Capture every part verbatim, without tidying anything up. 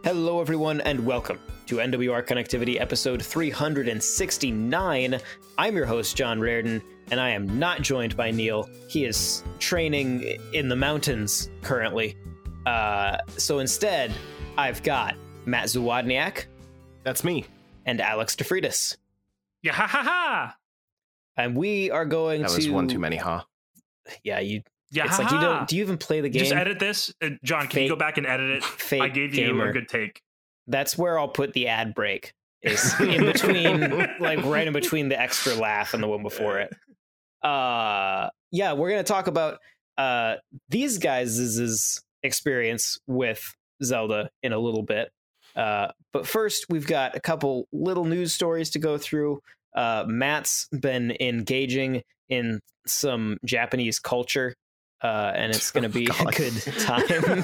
Hello, everyone, and welcome to N W R Connectivity episode three hundred sixty-nine. I'm your host, John Reardon, and I am not joined by Neil. He is training in the mountains currently. Uh, so instead, I've got Matt Zawodniak. That's me. And Alex DeFreitas. Yeah, ha ha ha! And we are going that to... That was one too many, huh? Yeah, you... Yeah, it's like you don't. Do you even play the game? Just edit this, uh, John. Can fake, you go back and edit it? Fake I gave gamer. you a good take. That's where I'll put the ad break. Is in between, like right in between the extra laugh and the one before it. Uh, yeah, we're gonna talk about uh these guys' experience with Zelda in a little bit. Uh, but first, we've got a couple little news stories to go through. Uh, Matt's been engaging in some Japanese culture. Uh, and it's going to be oh, a good time.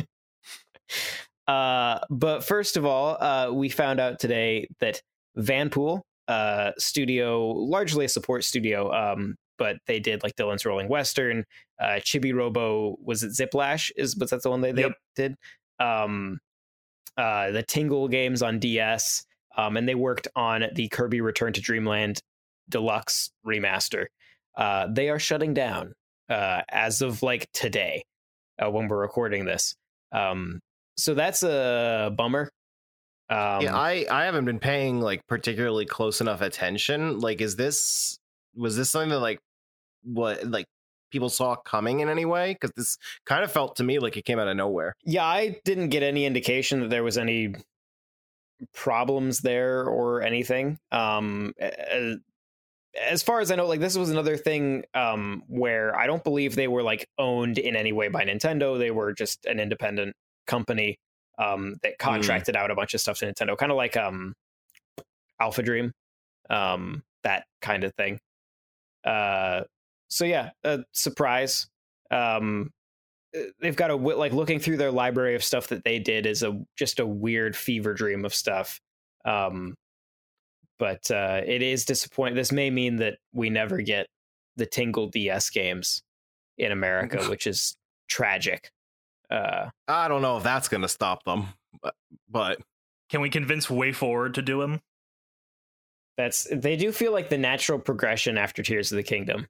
uh, but first of all, uh, we found out today that Vanpool, uh, studio, largely a support studio, um, but they did like Dylan's Rolling Western, uh, Chibi Robo, was it Ziplash? Is was that the one they, they yep. did? Um, uh, the Tingle games on D S, um, and they worked on the Kirby Return to Dreamland Deluxe remaster. Uh, they are shutting down. Uh, as of like today, uh, when we're recording this, um, so that's a bummer. Um, yeah, I I haven't been paying like particularly close enough attention. Like, is this was this something that like what like people saw coming in any way? Because this kind of felt to me like it came out of nowhere. Yeah, I didn't get any indication that there was any problems there or anything. Um, uh, As far as I know, like this was another thing um, where I don't believe they were like owned in any way by Nintendo. They were just an independent company um, that contracted mm. out a bunch of stuff to Nintendo, kind of like um, Alpha Dream, um, that kind of thing. Uh, so yeah, a surprise. Um, they've got a like looking through their library of stuff that they did is a just a weird fever dream of stuff. Um, But uh, it is disappointing. This may mean that we never get the Tingle D S games in America, which is tragic. Uh, I don't know if that's going to stop them, but, but can we convince WayForward to do them? That's they do feel like the natural progression after Tears of the Kingdom.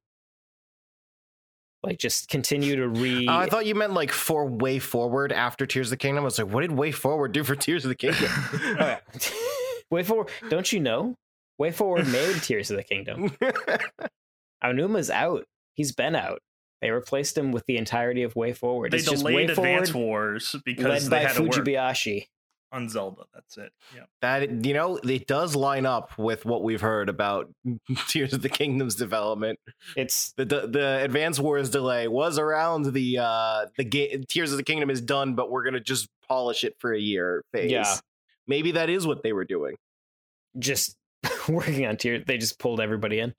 Like just continue to re. Oh, I thought you meant like for WayForward after Tears of the Kingdom. I was like, what did WayForward do for Tears of the Kingdom? Oh, yeah. WayForward, don't you know? WayForward made Tears of the Kingdom. Aonuma's out. He's been out. They replaced him with the entirety of WayForward. They it's delayed just Advance Wars because led they by had to Fujibayashi. work on Zelda. That's it. Yeah. That you know, it does line up with what we've heard about Tears of the Kingdom's development. It's the the, the Advance Wars delay was around the uh the game. Tears of the Kingdom is done, but we're gonna just polish it for a year phase. Yeah. Maybe that is what they were doing. Just working on Tears. They just pulled everybody in.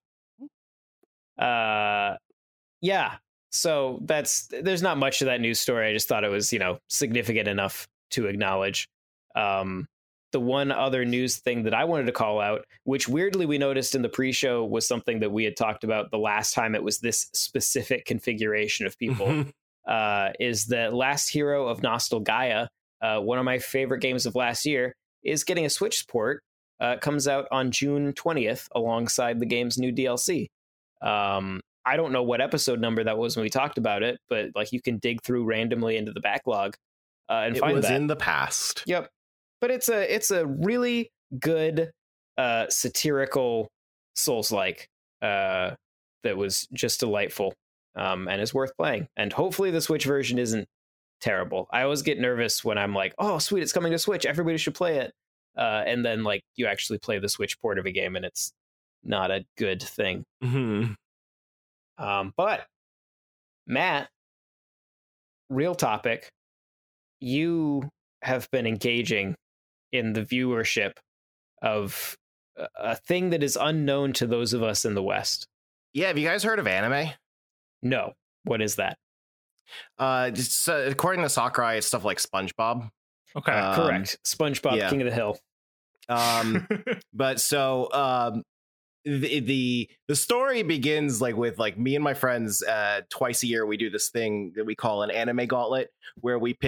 Uh, yeah. So that's there's not much to that news story. I just thought it was, you know, significant enough to acknowledge. Um, the one other news thing that I wanted to call out, which weirdly we noticed in the pre-show, was something that we had talked about the last time it was this specific configuration of people, uh, is that Last Hero of Nostalgaia, uh, one of my favorite games of last year, is getting a Switch port. Uh, comes out on June twentieth alongside the game's new D L C. Um, I don't know what episode number that was when we talked about it, but like you can dig through randomly into the backlog uh, and it find was that. in the past. Yep. But it's a it's a really good uh, satirical Souls-like uh, that was just delightful um, and is worth playing. And hopefully the Switch version isn't terrible. I always get nervous when I'm like, oh, sweet, it's coming to Switch. Everybody should play it. Uh, and then like you actually play the Switch port of a game and it's not a good thing. Mm-hmm. Um, but Matt, real topic, you have been engaging in the viewership of a thing that is unknown to those of us in the West. Yeah, have you guys heard of anime? No. What is that? Uh, just, uh according to Sakurai, it's stuff like SpongeBob. Okay, um, correct. SpongeBob, yeah. King of the Hill. Um, but so um, the, the the story begins like with like me and my friends. Uh, twice a year, we do this thing that we call an anime gauntlet, where we pick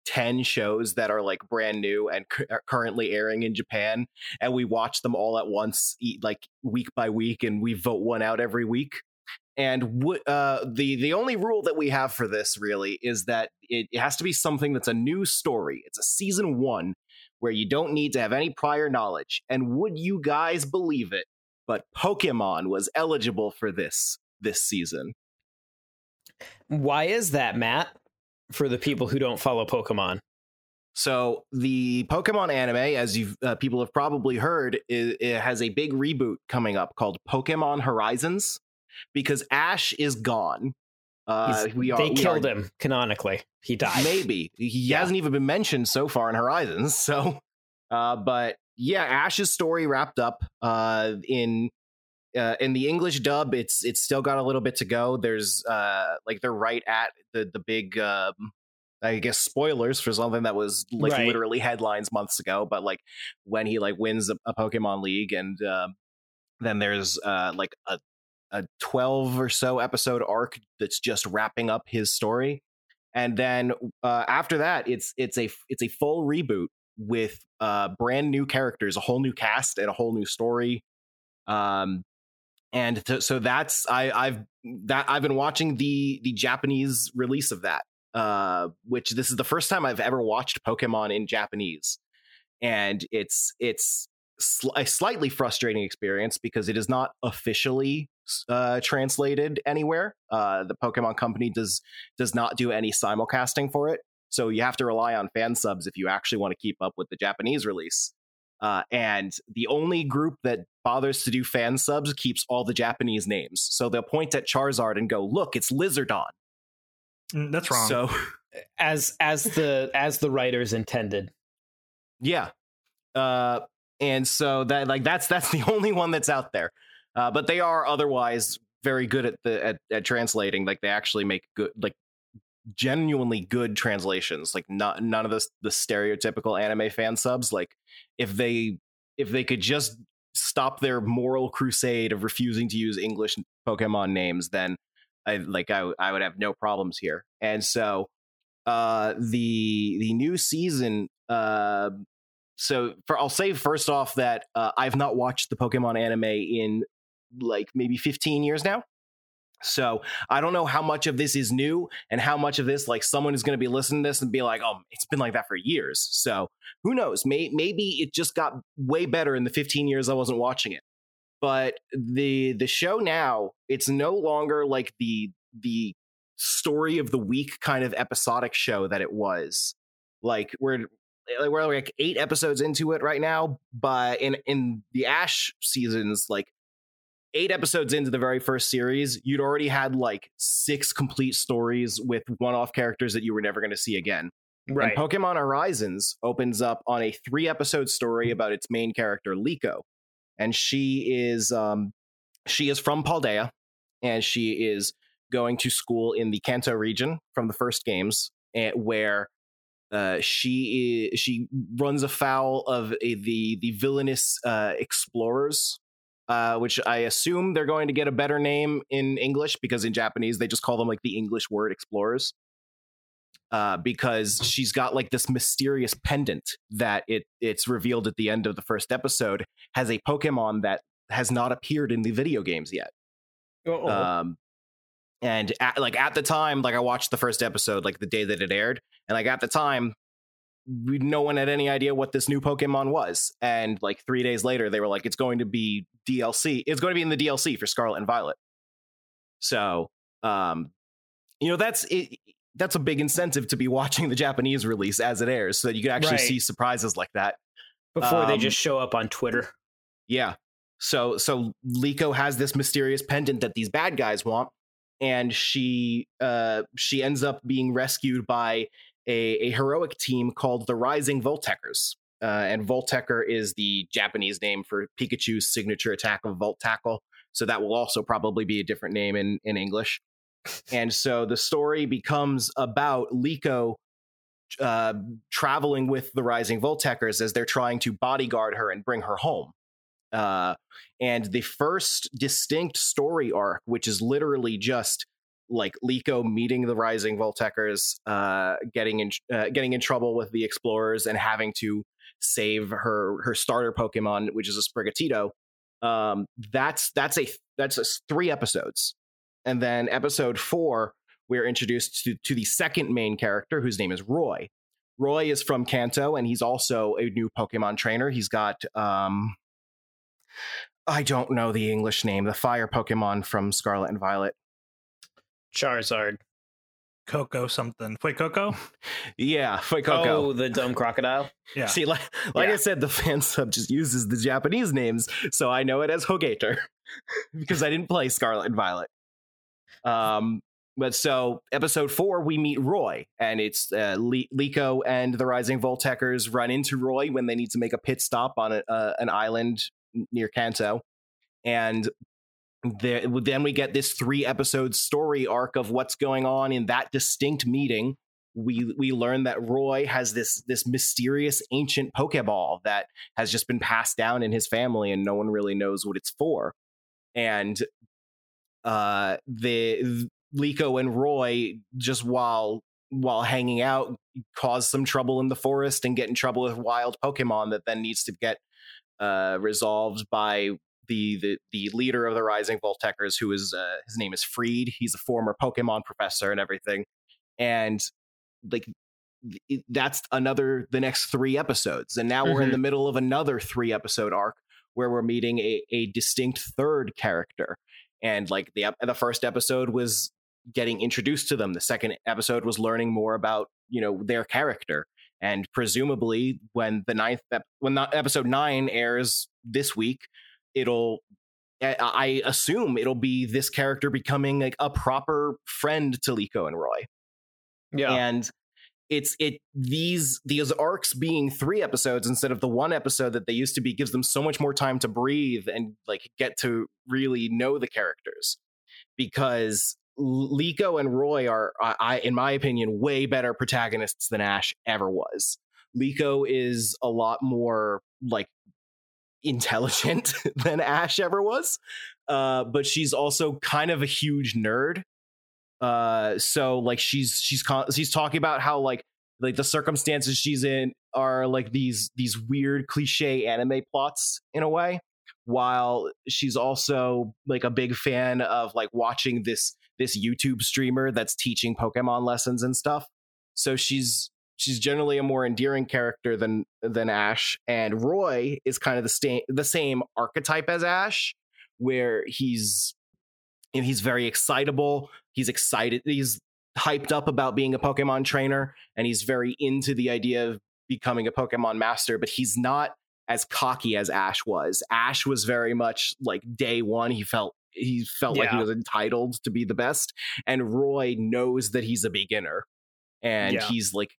ten shows that are like brand new and cu- are currently airing in Japan, and we watch them all at once, eat like week by week, and we vote one out every week. And w- uh, the the only rule that we have for this really is that it, it has to be something that's a new story. It's a season one where you don't need to have any prior knowledge. And would you guys believe it? But Pokemon was eligible for this this season. Why is that, Matt? For the people who don't follow Pokemon. So the Pokemon anime, as you uh, people have probably heard, it, it has a big reboot coming up called Pokemon Horizons, because Ash is gone. Uh, He's- we are, they we killed are, him canonically. He died. Maybe he Yeah. hasn't even been mentioned so far in Horizons. So, uh, but yeah, Ash's story wrapped up. Uh, in uh, in the English dub, it's it's still got a little bit to go. There's uh, like they're right at the the big. Um, I guess spoilers for something that was like Right. literally headlines months ago, but like when he like wins a, a Pokemon League, and uh, then there's uh, like a a twelve or so episode arc that's just wrapping up his story, and then uh, after that, it's it's a it's a full reboot with uh, brand new characters, a whole new cast, and a whole new story. Um, and th- so that's I I've that I've been watching the the Japanese release of that. Uh, which this is the first time I've ever watched Pokemon in Japanese, and it's it's sl- a slightly frustrating experience because it is not officially uh, translated anywhere. Uh, the Pokemon Company does does not do any simulcasting for it, so you have to rely on fan subs if you actually want to keep up with the Japanese release. Uh, and the only group that bothers to do fan subs keeps all the Japanese names, so they'll point at Charizard and go, "Look, it's Lizardon." Mm, That's wrong. So. As as the as the writers intended. Yeah. Uh, and so that like that's that's the only one that's out there. Uh, but they are otherwise very good at the at, at translating. Like they actually make good, like genuinely good translations. Like not none of the the stereotypical anime fan subs. Like if they if they could just stop their moral crusade of refusing to use English Pokemon names, then I like I I would have no problems here. And so uh the the new season uh so for I'll say first off that uh, I've not watched the Pokemon anime in like maybe fifteen years now, so I don't know how much of this is new and how much of this like someone is going to be listening to this and be like, oh, it's been like that for years. So who knows, May- maybe it just got way better in the fifteen years I wasn't watching it. But the the show now, it's no longer like the the story of the week kind of episodic show that it was. Like we're we're like eight episodes into it right now, but in in the Ash seasons, like eight episodes into the very first series, you'd already had like six complete stories with one-off characters that you were never going to see again. Right. And Pokemon Horizons opens up on a three-episode story about its main character, Liko. And she is um, she is from Paldea, and she is going to school in the Kanto region from the first games, and where uh, she is, she runs afoul of a, the the villainous uh, explorers, uh, which I assume they're going to get a better name in English, because in Japanese they just call them like the English word explorers. Uh, because she's got like this mysterious pendant that it it's revealed at the end of the first episode has a Pokemon that has not appeared in the video games yet. Uh-oh. Um, and at, like at the time, like I watched the first episode like the day that it aired, and like at the time, we no one had any idea what this new Pokemon was. And like three days later, they were like, "It's going to be D L C. It's going to be in the D L C for Scarlet and Violet." So, um, you know, that's it. That's a big incentive to be watching the Japanese release as it airs, so that you can actually Right. see surprises like that Before they um, just show up on Twitter. Yeah. So so Liko has this mysterious pendant that these bad guys want, and she uh she ends up being rescued by a, a heroic team called the Rising Volteckers. Uh, and Voltecker is the Japanese name for Pikachu's signature attack of Volt Tackle. So that will also probably be a different name in, in English. And so the story becomes about Liko uh, traveling with the Rising Volteckers as they're trying to bodyguard her and bring her home. Uh, and the first distinct story arc, which is literally just like Liko meeting the Rising Voltekkers, uh, getting in uh, getting in trouble with the Explorers, and having to save her her starter Pokemon, which is a Sprigatito. Um, that's that's a that's a three episodes, and then episode four, we're introduced to to the second main character, whose name is Roy. Roy is from Kanto, and he's also a new Pokemon trainer. He's got um, I don't know the English name, the fire Pokemon from Scarlet and Violet. Charizard. Coco something. Wait, Coco? Yeah, wait, Coco. Oh, the dumb crocodile. Yeah. See, like, like Yeah. I said, the fan sub just uses the Japanese names, so I know it as Hogator because I didn't play Scarlet and Violet. Um, but so episode four, we meet Roy, and it's uh, Le- Liko and the Rising Voltekkers run into Roy when they need to make a pit stop on a, uh, an island near Kanto, and there, then we get this three episode story arc of what's going on in that distinct meeting. We we learn that Roy has this this mysterious ancient Pokeball that has just been passed down in his family, and no one really knows what it's for. And uh, the Liko and Roy, just while while hanging out, cause some trouble in the forest and get in trouble with wild Pokemon that then needs to get uh, resolved by The, the the leader of the Rising Voltekkers, who is uh, his name is Freed. He's a former Pokemon professor and everything, and like it, that's another the next three episodes. And now mm-hmm. we're in the middle of another three episode arc where we're meeting a, a distinct third character. And like the the first episode was getting introduced to them. The second episode was learning more about, you know, their character. And presumably, when the ninth ep- when the episode nine airs this week, it'll I assume it'll be this character becoming like a proper friend to Liko and Roy. Yeah. And it's it these these arcs being three episodes instead of the one episode that they used to be gives them so much more time to breathe and like get to really know the characters. Because Liko and Roy are, I in my opinion, way better protagonists than Ash ever was. Liko is a lot more like intelligent than Ash ever was, uh but she's also kind of a huge nerd, uh so like she's she's she's talking about how like like the circumstances she's in are like these these weird cliche anime plots in a way, while she's also like a big fan of like watching this this YouTube streamer that's teaching Pokemon lessons and stuff. So she's She's generally a more endearing character than than Ash, and Roy is kind of the sta- the same archetype as Ash, where he's you know, he's very excitable. He's excited. He's hyped up about being a Pokemon trainer, and he's very into the idea of becoming a Pokemon master. But he's not as cocky as Ash was. Ash was very much like day one. He felt he felt yeah. like he was entitled to be the best, and Roy knows that he's a beginner. And yeah. he's like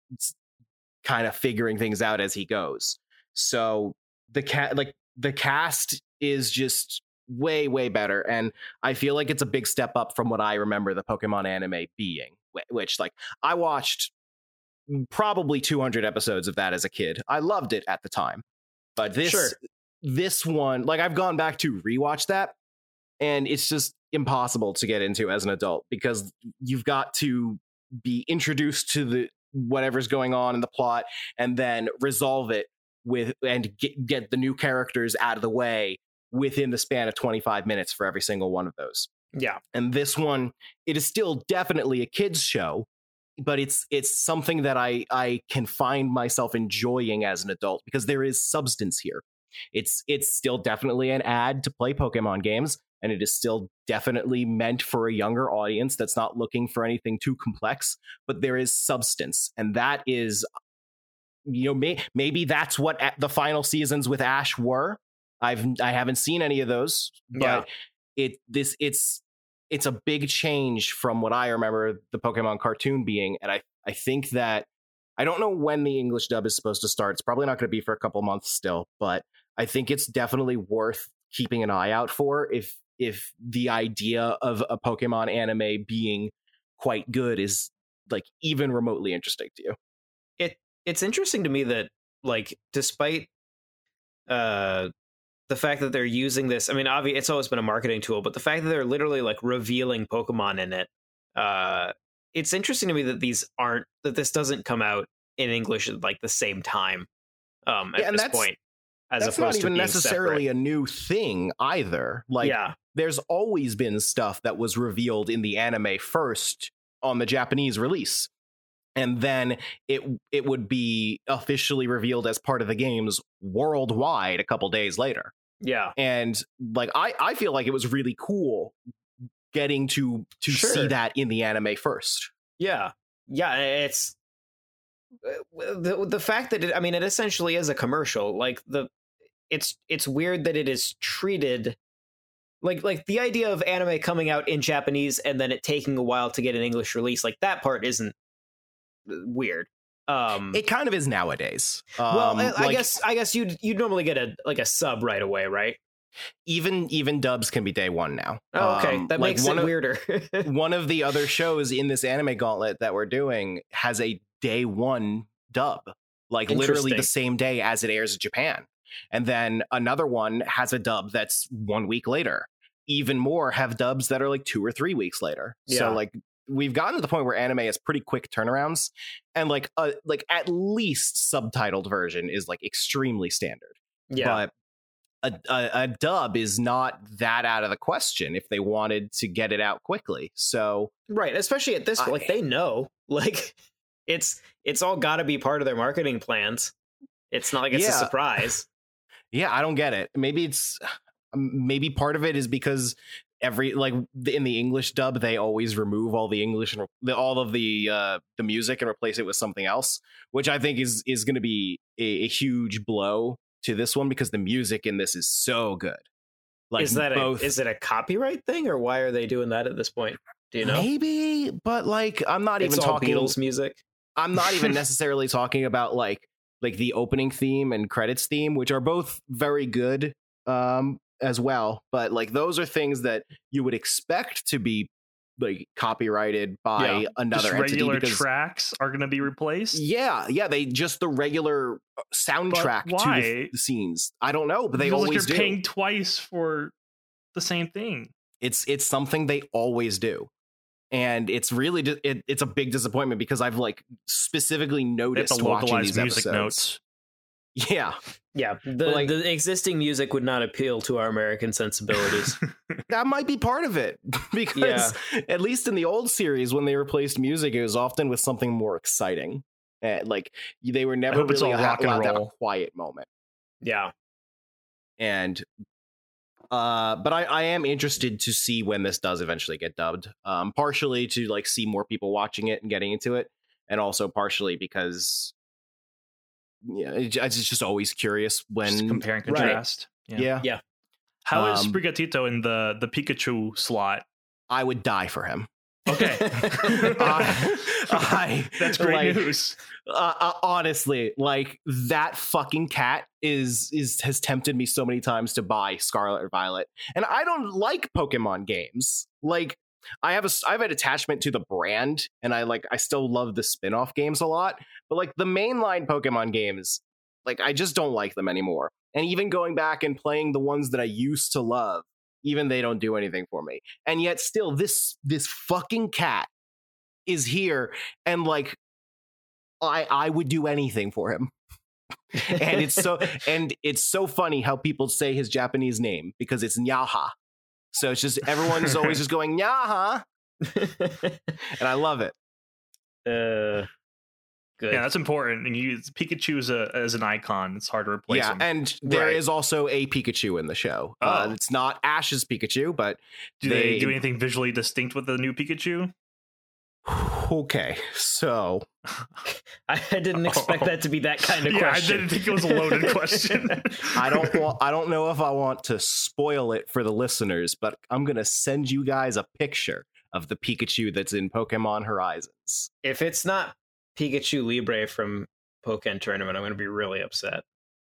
kind of figuring things out as he goes. So the cat, like the cast is just way, way better. And I feel like it's a big step up from what I remember the Pokemon anime being, which like I watched probably two hundred episodes of that as a kid. I loved it at the time. But this, sure. this one, like I've gone back to rewatch that, and it's just impossible to get into as an adult because you've got to be introduced to the whatever's going on in the plot and then resolve it with and get, get the new characters out of the way within the span of twenty-five minutes for every single one of those. Yeah. And this one, it is still definitely a kids show, but it's it's something that I I can find myself enjoying as an adult because there is substance here. It's it's still definitely an ad to play Pokemon games, and it is still definitely meant for a younger audience that's not looking for anything too complex, but there is substance. And that is, you know, may, maybe that's what the final seasons with Ash were. I've, I haven't seen any of those, but yeah. it, this, it's, it's a big change from what I remember the Pokemon cartoon being. And I, I think that, I don't know when the English dub is supposed to start. It's probably not going to be for a couple months still, but I think it's definitely worth keeping an eye out for if, if the idea of a Pokemon anime being quite good is like even remotely interesting to you. It it's interesting to me that like despite uh the fact that they're using this, I mean, obviously it's always been a marketing tool, but the fact that they're literally like revealing Pokemon in it uh, it's interesting to me that these aren't that this doesn't come out in English at like the same time um, at Yeah, and this that's- point, as That's opposed not even to being necessarily separate. a new thing either. Like, yeah, there's always been stuff that was revealed in the anime first on the Japanese release, and then it it would be officially revealed as part of the games worldwide a couple days later. yeah, And like, I I feel like it was really cool getting to to Sure. see that in the anime first. yeah, yeah. It's the the fact that it, I mean, it essentially is a commercial. Like the, it's it's weird that it is treated like like the idea of anime coming out in Japanese and then it taking a while to get an English release. Like that part isn't weird. Um, It kind of is nowadays. well, Um, I, I like, guess I guess you'd you'd normally get a like a sub right away, right? even even dubs can be day one now. Oh, okay, Um, that like makes one it of, weirder. one of the other shows in this anime gauntlet that we're doing has a day one dub, like literally the Interesting. same day as it airs in Japan. And then another one has a dub that's one week later. Even more have dubs that are like two or three weeks later. Yeah. So like we've gotten to the point where anime has pretty quick turnarounds, and like a like at least subtitled version is like extremely standard. yeah, But a, a, a dub is not that out of the question if they wanted to get it out quickly. So right. Especially at this, I- like they know, like it's it's all got to be part of their marketing plans. It's not like it's a Yeah. surprise. yeah, I don't get it. Maybe it's maybe part of it is because every like in the English dub they always remove all the English and the, all of the uh, the music and replace it with something else, which I think is is going to be a, a huge blow to this one because the music in this is so good. Like is that both, a, is it a copyright thing or why are they doing that at this point? Do you know? maybe, but like I'm not It's even all talking. Beatles music. I'm not even necessarily talking about like like the opening theme and credits theme, which are both very good um, as well. But like those are things that you would expect to be like copyrighted by Yeah, another Just entity. regular Because, tracks are going to be replaced. yeah, yeah, they just the regular soundtrack to why? the, the scenes. I don't know, but they Feels like always you're do. paying twice for the same thing. It's it's something they always do. And it's really di- it, it's a big disappointment because I've like specifically They have noticed to watching localize these music episodes. notes. Yeah, Yeah, the like- the existing music would not appeal to our American sensibilities. that might be part of it because at least in the old series when they replaced music it was often with something more exciting. Uh, like they were never hope it's really all ha- rock and allowed to have a roll. quiet moment. Yeah, And uh but I, I am interested to see when this does eventually get dubbed, um partially to like see more people watching it and getting into it, and also partially because yeah it, it's just always curious when Just compare and Right. contrast. yeah. Yeah. How is Um, Sprigatito in the the Pikachu slot? I would die for him. Okay. I- I- That's great like, news. uh, uh, honestly, like that fucking cat is is has tempted me so many times to buy Scarlet or Violet, and I don't like Pokemon games. Like I have a I have an attachment to the brand, and I like I still love the spin-off games a lot, but like the mainline Pokemon games, like I just don't like them anymore. And even going back and playing the ones that I used to love, even they don't do anything for me. And yet still this this fucking cat is here, and like I I would do anything for him. And it's so and it's so funny how people say his Japanese name because it's Nyaha. So it's just everyone's always just going Nyaha, and I love it. uh, good. Yeah, that's important. And you Pikachu is a as an icon. It's hard to replace Yeah, him. and there is Right. also a Pikachu in the show. Uh, Oh. it's not Ash's Pikachu, but do they, do anything visually distinct with the new Pikachu? okay. So I I didn't expect that to be that kind of yeah, question. I didn't think it was a loaded question. I don't want, I don't know if I want to spoil it for the listeners, but I'm gonna send you guys a picture of the Pikachu that's in Pokemon Horizons. If it's not Pikachu Libre from Pokken Tournament, I'm going to be really upset.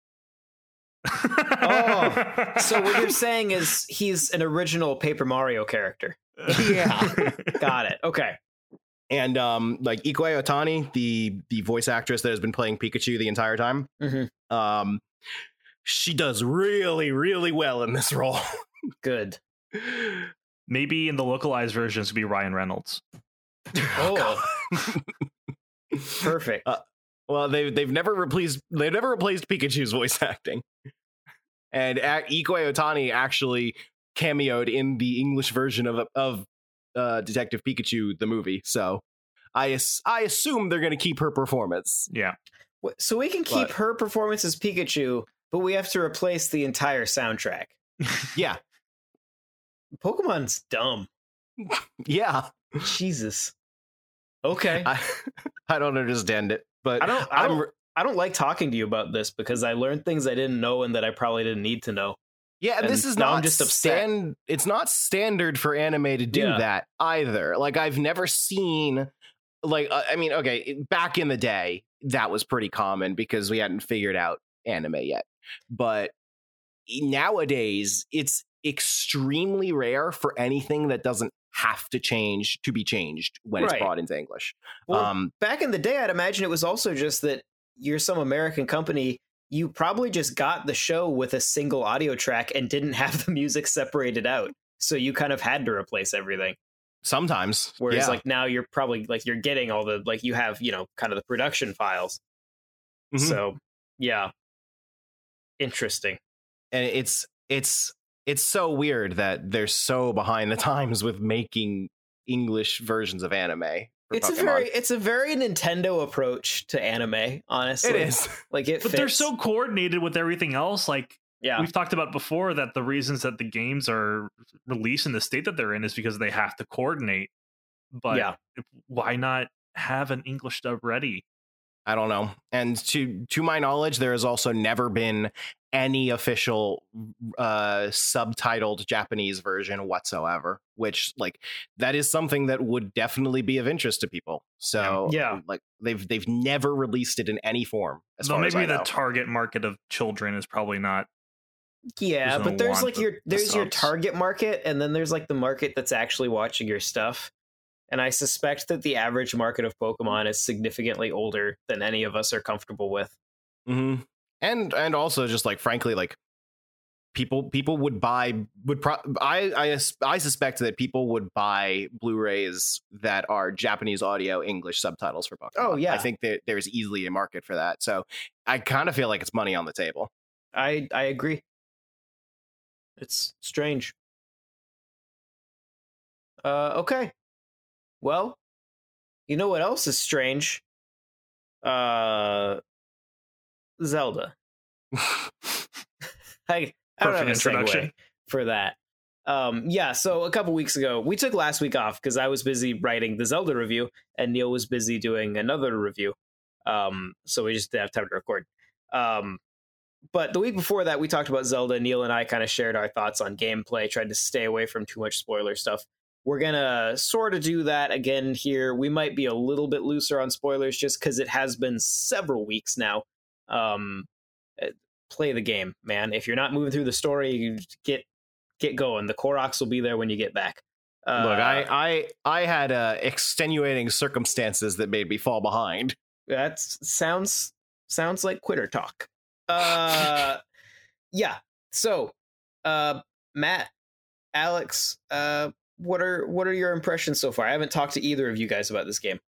Oh, So what you're saying is he's an original Paper Mario character. Yeah. Got it. Okay. And um, like Ikue Otani, the the voice actress that has been playing Pikachu the entire time, Mhm. um, she does really, really well in this role. Good. Maybe in the localized versions, it'd be Ryan Reynolds. Oh, perfect. Uh, well, they they've never replaced they've never replaced Pikachu's voice acting, and a- Ikue Otani actually cameoed in the English version of of uh, Detective Pikachu the movie. So I as- I assume they're going to keep her performance. Yeah. Wh- So we can keep But- her performance as Pikachu, but we have to replace the entire soundtrack. Yeah, Pokemon's dumb. yeah. Jesus. Okay. I, I don't understand it, but I don't. I I'm don't. I don't like talking to you about this because I learned things I didn't know and that I probably didn't need to know. Yeah, and this And is now not I'm just upset. stand. It's not standard for anime to do Yeah. that either. Like I've never seen, like uh, I mean, okay, back in the day, that was pretty common because we hadn't figured out anime yet. But nowadays, it's extremely rare for anything that doesn't have to change to be changed when Right. it's brought into English. Well, um, back in the day, I'd imagine it was also just that you're some American company. You probably just got the show with a single audio track and didn't have the music separated out. So you kind of had to replace everything. sometimes, Whereas yeah. like now you're probably like you're getting all the like you have, you know, kind of the production files. Mhm. So yeah. Interesting. and it's it's it's so weird that they're so behind the times with making English versions of anime. for It's a Pokemon. very it's a very Nintendo approach to anime, honestly. it is. Like it But fits. they're so coordinated with everything else. Like yeah. we've talked about before, that the reasons that the games are released in the state that they're in is because they have to coordinate. But Yeah. if- why not have an English dub ready? I don't know. And to to my knowledge, there has also never been any official uh subtitled Japanese version whatsoever, which like that is something that would definitely be of interest to people. So Yeah. like they've they've never released it in any form as Though far as maybe I the know. target market of children is probably not. Yeah, There's no but there's want like the- your the there's your subs. target market, and then there's like the market that's actually watching your stuff. And I suspect that the average market of Pokemon is significantly older than any of us are comfortable with. hmm And and also just like frankly, like people people would buy would pro- I I as- I suspect that people would buy Blu-rays that are Japanese audio English subtitles for Pokemon. Oh, yeah. I think that there's easily a market for that. So I kind of feel like it's money on the table. I I agree. It's strange. Uh, okay. Well, you know what else is strange? Uh, Zelda. I, I don't have a Perfect introduction. segue for that. Um, yeah, so a couple weeks ago, we took last week off because I was busy writing the Zelda review and Neil was busy doing another review. Um, so we just didn't have time to record. Um, but the week before that, we talked about Zelda. Neil and I kind of shared our thoughts on gameplay, tried to stay away from too much spoiler stuff. We're going to sort of do that again here. We might be a little bit looser on spoilers just because it has been several weeks now. Um, play the game, man. If you're not moving through the story, you get get going. The Koroks will be there when you get back. Uh, Look, I I I had uh, extenuating circumstances that made me fall behind. that sounds sounds like quitter talk. Uh, yeah. So, uh, Matt, Alex, uh, what are what are your impressions so far? I haven't talked to either of you guys about this game.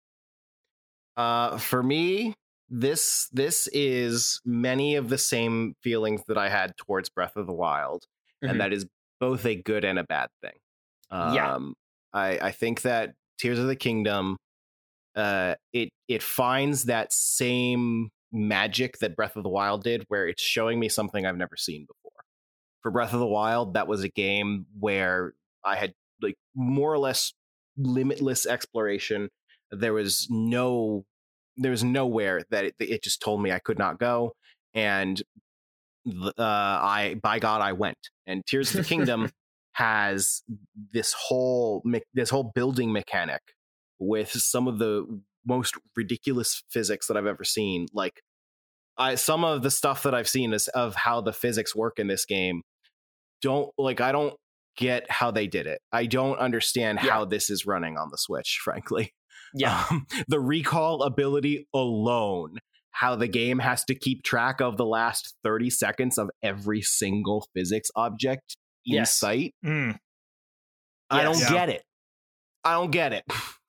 Uh, for me, this this is many of the same feelings that I had towards Breath of the Wild, Mhm. and that is both a good and a bad thing. Um, Yeah. I I think that Tears of the Kingdom, uh, it it finds that same magic that Breath of the Wild did, where it's showing me something I've never seen before. For Breath of the Wild, that was a game where I had like more or less limitless exploration. There was no there was nowhere that it, it just told me I could not go, and uh, I by God I went. And Tears of the Kingdom has this whole me- this whole building mechanic with some of the most ridiculous physics that I've ever seen. Like I some of the stuff that I've seen is of how the physics work in this game. Don't like I don't get how they did it. I don't understand Yeah. how this is running on the Switch, frankly. Yeah, Um, the recall ability alone, how the game has to keep track of the last thirty seconds of every single physics object in Yes. sight. Mm. I don't Yes. get it. I don't get it.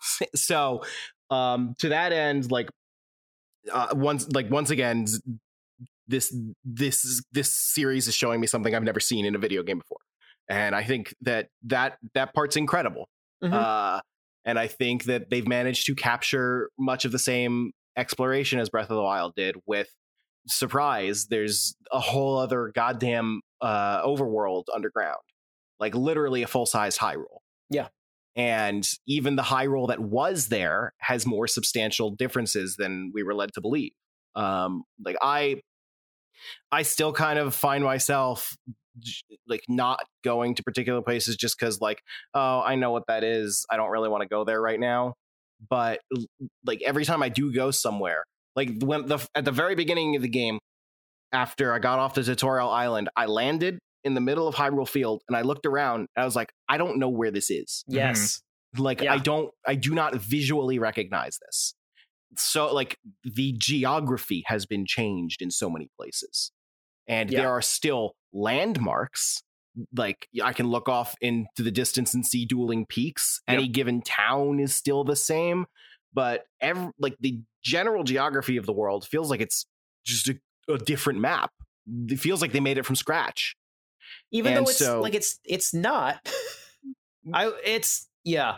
So um, to that end, like uh, once like once again, this this this series is showing me something I've never seen in a video game before, and I think that that that part's incredible. Mm-hmm. Uh, and I think that they've managed to capture much of the same exploration as Breath of the Wild did. With surprise, there's a whole other goddamn uh, overworld underground, like literally a full-sized Hyrule. Yeah. And even the Hyrule that was there has more substantial differences than we were led to believe. Um, like I, I still kind of find myself like not going to particular places just because, like, oh, I know what that is. I don't really want to go there right now. But like every time I do go somewhere, like when the at the very beginning of the game, after I got off the tutorial island, I landed in the middle of Hyrule Field and I looked around and I was like, I don't know where this is. Yes. Like yeah. I don't, I do not visually recognize this. So like the geography has been changed in so many places, and yeah. there are still landmarks. Like I can look off into the distance and see dueling peaks. Yep. Any given town is still the same, but every, like the general geography of the world feels like it's just a, a different map. It feels like they made it from scratch. Even and though it's so, like it's it's not. I it's yeah.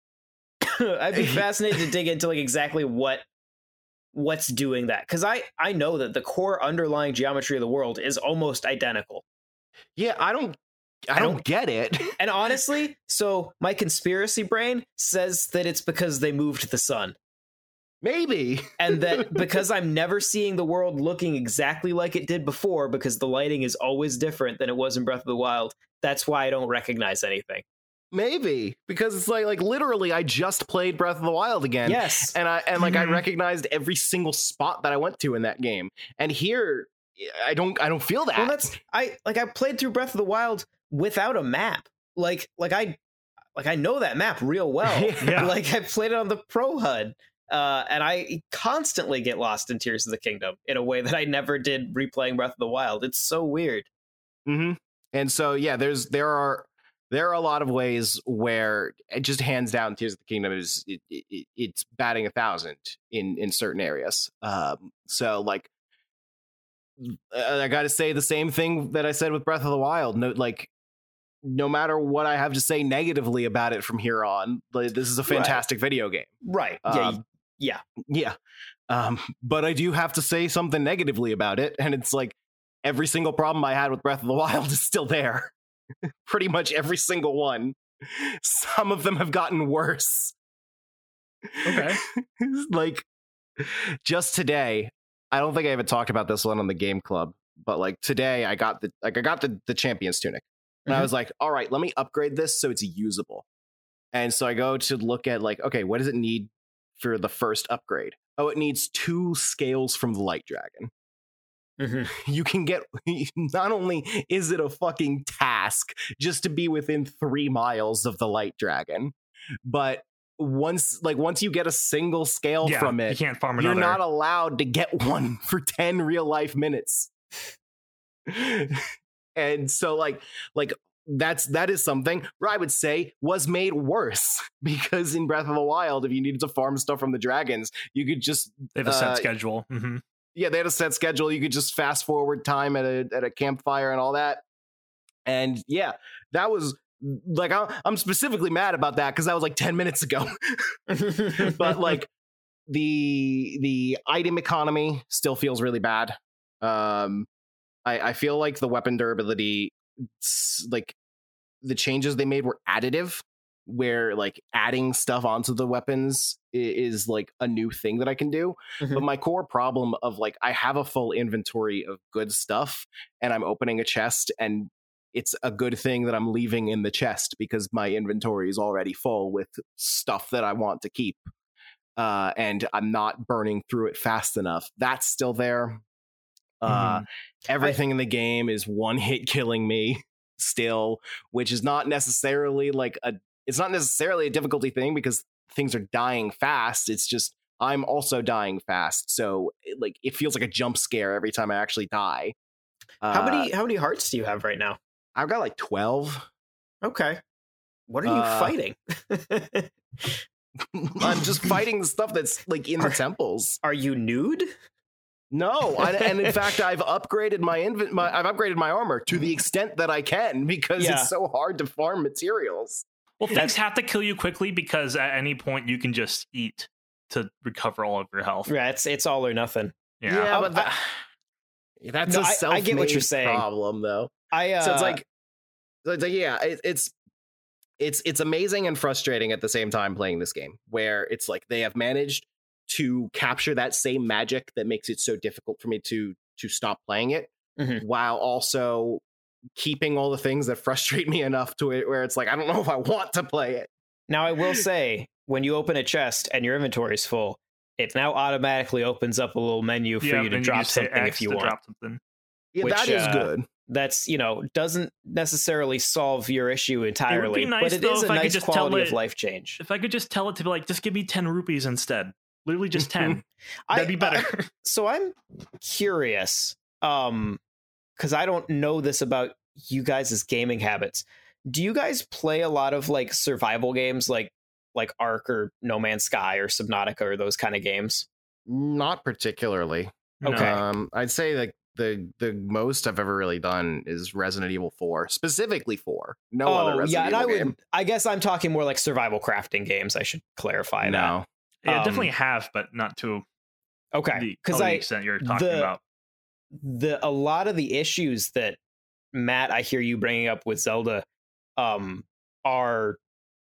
I'd be fascinated to dig into like exactly what what's doing that, because I I know that the core underlying geometry of the world is almost identical. Yeah, I don't I, I don't, don't get it. And honestly, so my conspiracy brain says that it's because they moved the sun. Maybe. And that because I'm never seeing the world looking exactly like it did before, because the lighting is always different than it was in Breath of the Wild, that's why I don't recognize anything. Maybe because it's like like literally I just played Breath of the Wild again. Yes. And I and like mm-hmm. I recognized every single spot that I went to in that game. And here I don't I don't feel that. Well, that's I like I played through Breath of the Wild without a map. Like like I like I know that map real well. Yeah. Like I played it on the Pro H U D. Uh, and I constantly get lost in Tears of the Kingdom in a way that I never did replaying Breath of the Wild. It's so weird. Mm-hmm. And so, yeah, there's there are there are a lot of ways where it just hands down Tears of the Kingdom is it, it, it's batting a thousand in in certain areas. Um, so like I got to say the same thing that I said with Breath of the Wild. No, like no matter what I have to say negatively about it from here on, like, this is a fantastic right. video game. Right. Yeah. Um, Yeah. Yeah. Um, but I do have to say something negatively about it. And it's like every single problem I had with Breath of the Wild is still there. Pretty much every single one. Some of them have gotten worse. Okay. Like just today, I don't think I even talked about this one on the Game Club, but like today I got the like I got the, the Champion's Tunic. And mm-hmm. I was like, all right, let me upgrade this so it's usable. And so I go to look at like, okay, what does it need for the first upgrade? Oh, it needs two scales from the Light Dragon. Mm-hmm. You can get, not only is it a fucking task just to be within three miles of the Light Dragon, but once like once you get a single scale yeah, from it, you can't farm another. You're not allowed to get one for ten real life minutes. And so like like That's that is something where I would say was made worse, because in Breath of the Wild, if you needed to farm stuff from the dragons, you could just they have a set uh, schedule. Mm-hmm. Yeah, they had a set schedule. You could just fast forward time at a at a campfire and all that. And yeah, that was like I, I'm specifically mad about that because that was like ten minutes ago. But like the the item economy still feels really bad. Um, I, I feel like the weapon durability, like the changes they made were additive, where like adding stuff onto the weapons is, is like a new thing that I can do. Mm-hmm. But my core problem of like I have a full inventory of good stuff and I'm opening a chest and it's a good thing that I'm leaving in the chest because my inventory is already full with stuff that I want to keep. Uh, and I'm not burning through it fast enough. That's still there. Uh, mm-hmm. Everything I, in the game is one hit killing me still, which is not necessarily like a, it's not necessarily a difficulty thing because things are dying fast. It's just, I'm also dying fast. So like, it feels like a jump scare every time I actually die. How uh, many, how many hearts do you have right now? I've got like twelve. Okay. What are you uh, fighting? I'm just fighting the stuff that's like in the Are- temples. Are you nude? No, I, and in fact, I've upgraded my, inv- my I've upgraded my armor to the extent that I can because Yeah. it's so hard to farm materials. Well, things That's- have to kill you quickly because at any point you can just eat to recover all of your health. Yeah, it's it's all or nothing. Yeah. Um, but that, that's No, a I- I self-made get what you're saying. problem, though. I uh, So it's like, so it's like yeah, it, it's it's it's amazing and frustrating at the same time playing this game, where it's like they have managed to capture that same magic that makes it so difficult for me to to stop playing it, Mhm. while also keeping all the things that frustrate me enough to it where it's like I don't know if I want to play it. now I will say when you open a chest and your inventory is full, it now automatically opens up a little menu for Yeah, you to then drop just hit something X if you to want. drop something. Yeah, Which, that is uh, good. That's, you know, doesn't necessarily solve your issue entirely, nice, but it though, is a if I could nice just tell quality of it- life change. If I could just tell it to be like, just give me ten rupees instead. Literally just ten. That'd be I- better. So I'm curious, um, because I don't know this about you guys' gaming habits. Do you guys play a lot of like survival games like like Ark or No Man's Sky or Subnautica or those kind of games? Not particularly. Okay. Um, I'd say like the the most I've ever really done is Resident Evil four, specifically four. No other oh, Resident yeah, and I Evil would game. I guess I'm talking more like survival crafting games. I should clarify that. No. Yeah, Um, definitely have, but not to Okay. the, Because to the I extent you're talking the- about. the a lot of the issues that Matt, I hear you bringing up with Zelda, um, are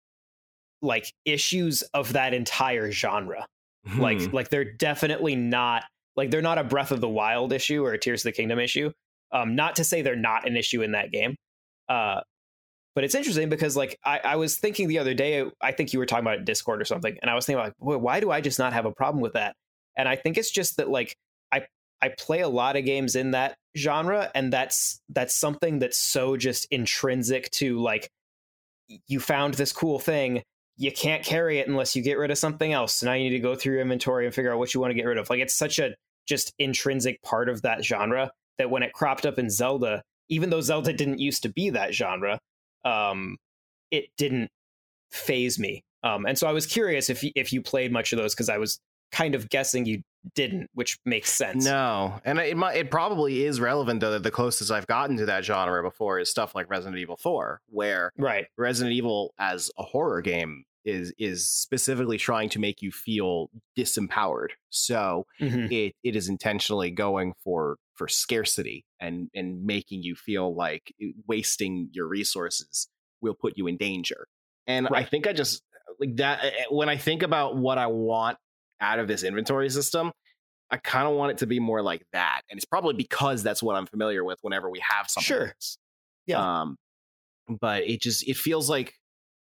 like issues of that entire genre. Like, Hmm. like they're definitely not like they're not a Breath of the Wild issue or a Tears of the Kingdom issue. Um, not to say they're not an issue in that game. Uh, but it's interesting because like I, I was thinking the other day, I think you were talking about it Discord or something, and I was thinking like, well, why do I just not have a problem with that? And I think it's just that like I I play a lot of games in that genre, and that's that's something that's so just intrinsic to like you found this cool thing, you can't carry it unless you get rid of something else. So now you need to go through your inventory and figure out what you want to get rid of. Like it's such a just intrinsic part of that genre that when it cropped up in Zelda, even though Zelda didn't used to be that genre, um, it didn't phase me. Um, and so I was curious if you, if you played much of those because I was kind of guessing you didn't, which makes sense. No, and it might, it probably is relevant though that the closest I've gotten to that genre before is stuff like Resident Evil four, where Right. Resident Evil as a horror game is is specifically trying to make you feel disempowered. So Mhm. it it is intentionally going for for scarcity and and making you feel like wasting your resources will put you in danger. And I Right. think I just like that when I think about what I want out of this inventory system, I kind of want it to be more like that. And it's probably because that's what I'm familiar with whenever we have something Sure. like this. Yeah. Um, but it just it feels like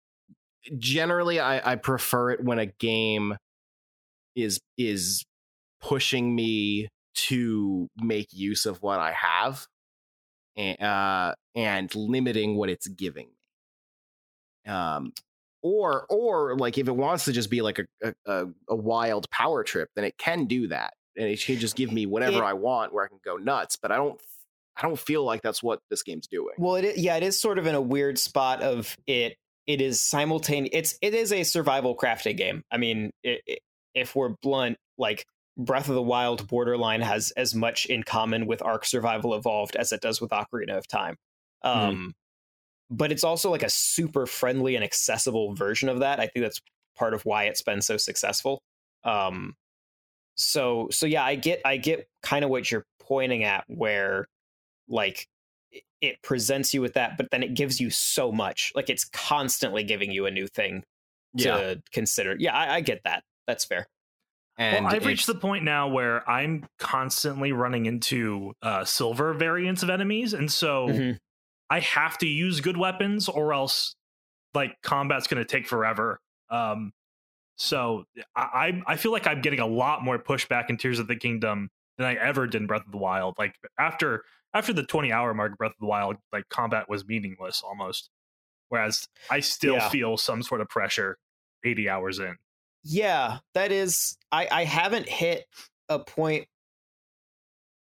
generally I, I prefer it when a game is is pushing me to make use of what I have and uh and limiting what it's giving me. Um or or like if it wants to just be like a a, a wild power trip, then it can do that. And it can just give me whatever It- I want where I can go nuts. But I don't I don't feel like that's what this game's doing. Well, it is, yeah, it is sort of in a weird spot of it. It is simultaneous. It's it is a survival crafting game. I mean, it, it, if we're blunt, like Breath of the Wild Borderline has as much in common with Ark Survival Evolved as it does with Ocarina of Time. Um, But it's also like a super friendly and accessible version of that. I think that's part of why it's been so successful. Um, so so yeah, I get I get kind of what you're pointing at, where like it- it presents you with that, but then it gives you so much. Like it's constantly giving you a new thing to consider. Yeah, I, I get that. That's fair. And well, I've reached it's- the point now where I'm constantly running into uh, silver variants of enemies, and so Mhm. I have to use good weapons, or else like combat's going to take forever. Um, so I I feel like I'm getting a lot more pushback in Tears of the Kingdom than I ever did in Breath of the Wild. Like after after the twenty hour mark of Breath of the Wild, like combat was meaningless almost. Whereas I still Yeah. feel some sort of pressure eighty hours in. Yeah, that is. I I haven't hit a point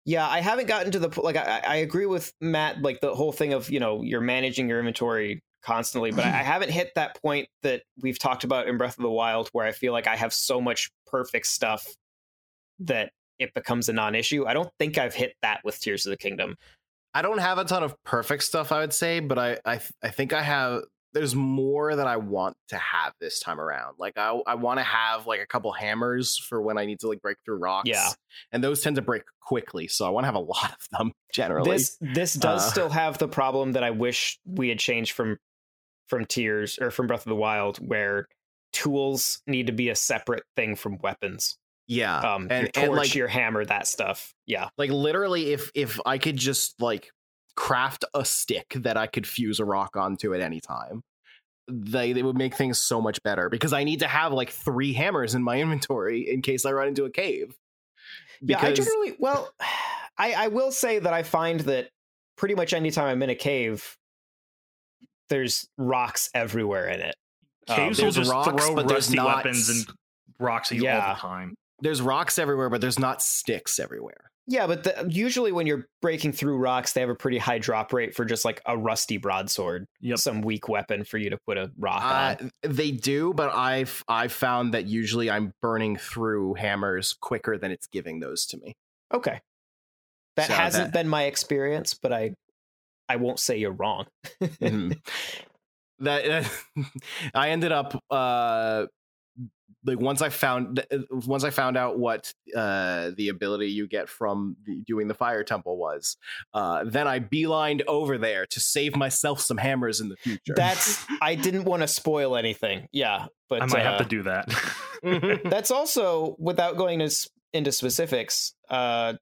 Yeah, I haven't gotten to the po- like. I, I agree with Matt. Like the whole thing of you know you're managing your inventory constantly, but I, I haven't hit that point that we've talked about in Breath of the Wild, where I feel like I have so much perfect stuff that it becomes a non-issue. I don't think I've hit that with Tears of the Kingdom. I don't have a ton of perfect stuff, I would say, but I I, I think I have. There's more that I want to have this time around. Like I I want to have like a couple hammers for when I need to like break through rocks. Yeah, and those tend to break quickly, so I want to have a lot of them generally. This this does Uh, still have the problem that I wish we had changed from from Tears or from Breath of the Wild, where tools need to be a separate thing from weapons. Yeah, Um, and, your torch, and like your hammer, that stuff. Yeah, like literally, if if I could just like craft a stick that I could fuse a rock onto at any time, they they would make things so much better, because I need to have like three hammers in my inventory in case I run into a cave. yeah. I Because generally, well, I I will say that I find that pretty much anytime I'm in a cave, there's rocks everywhere in it. Um, Caves will there's just rocks, throw but there's rusty not- weapons and rocks at you all Yeah. the time. there's rocks everywhere, but there's not sticks everywhere. Yeah, but the, usually when you're breaking through rocks, they have a pretty high drop rate for just like a rusty broadsword, Yep. some weak weapon for you to put a rock Uh, on. they do, but I've I've found that usually I'm burning through hammers quicker than it's giving those to me. Okay, that So hasn't that- been my experience, but I I won't say you're wrong. Mhm. that I ended up uh like once I found once I found out what uh the ability you get from the, doing the fire temple was, uh then I beelined over there to save myself some hammers in the future. That's I didn't want to spoil anything. Yeah, but I might have uh, to do that. Mhm. that's also without going as, into specifics. Uh,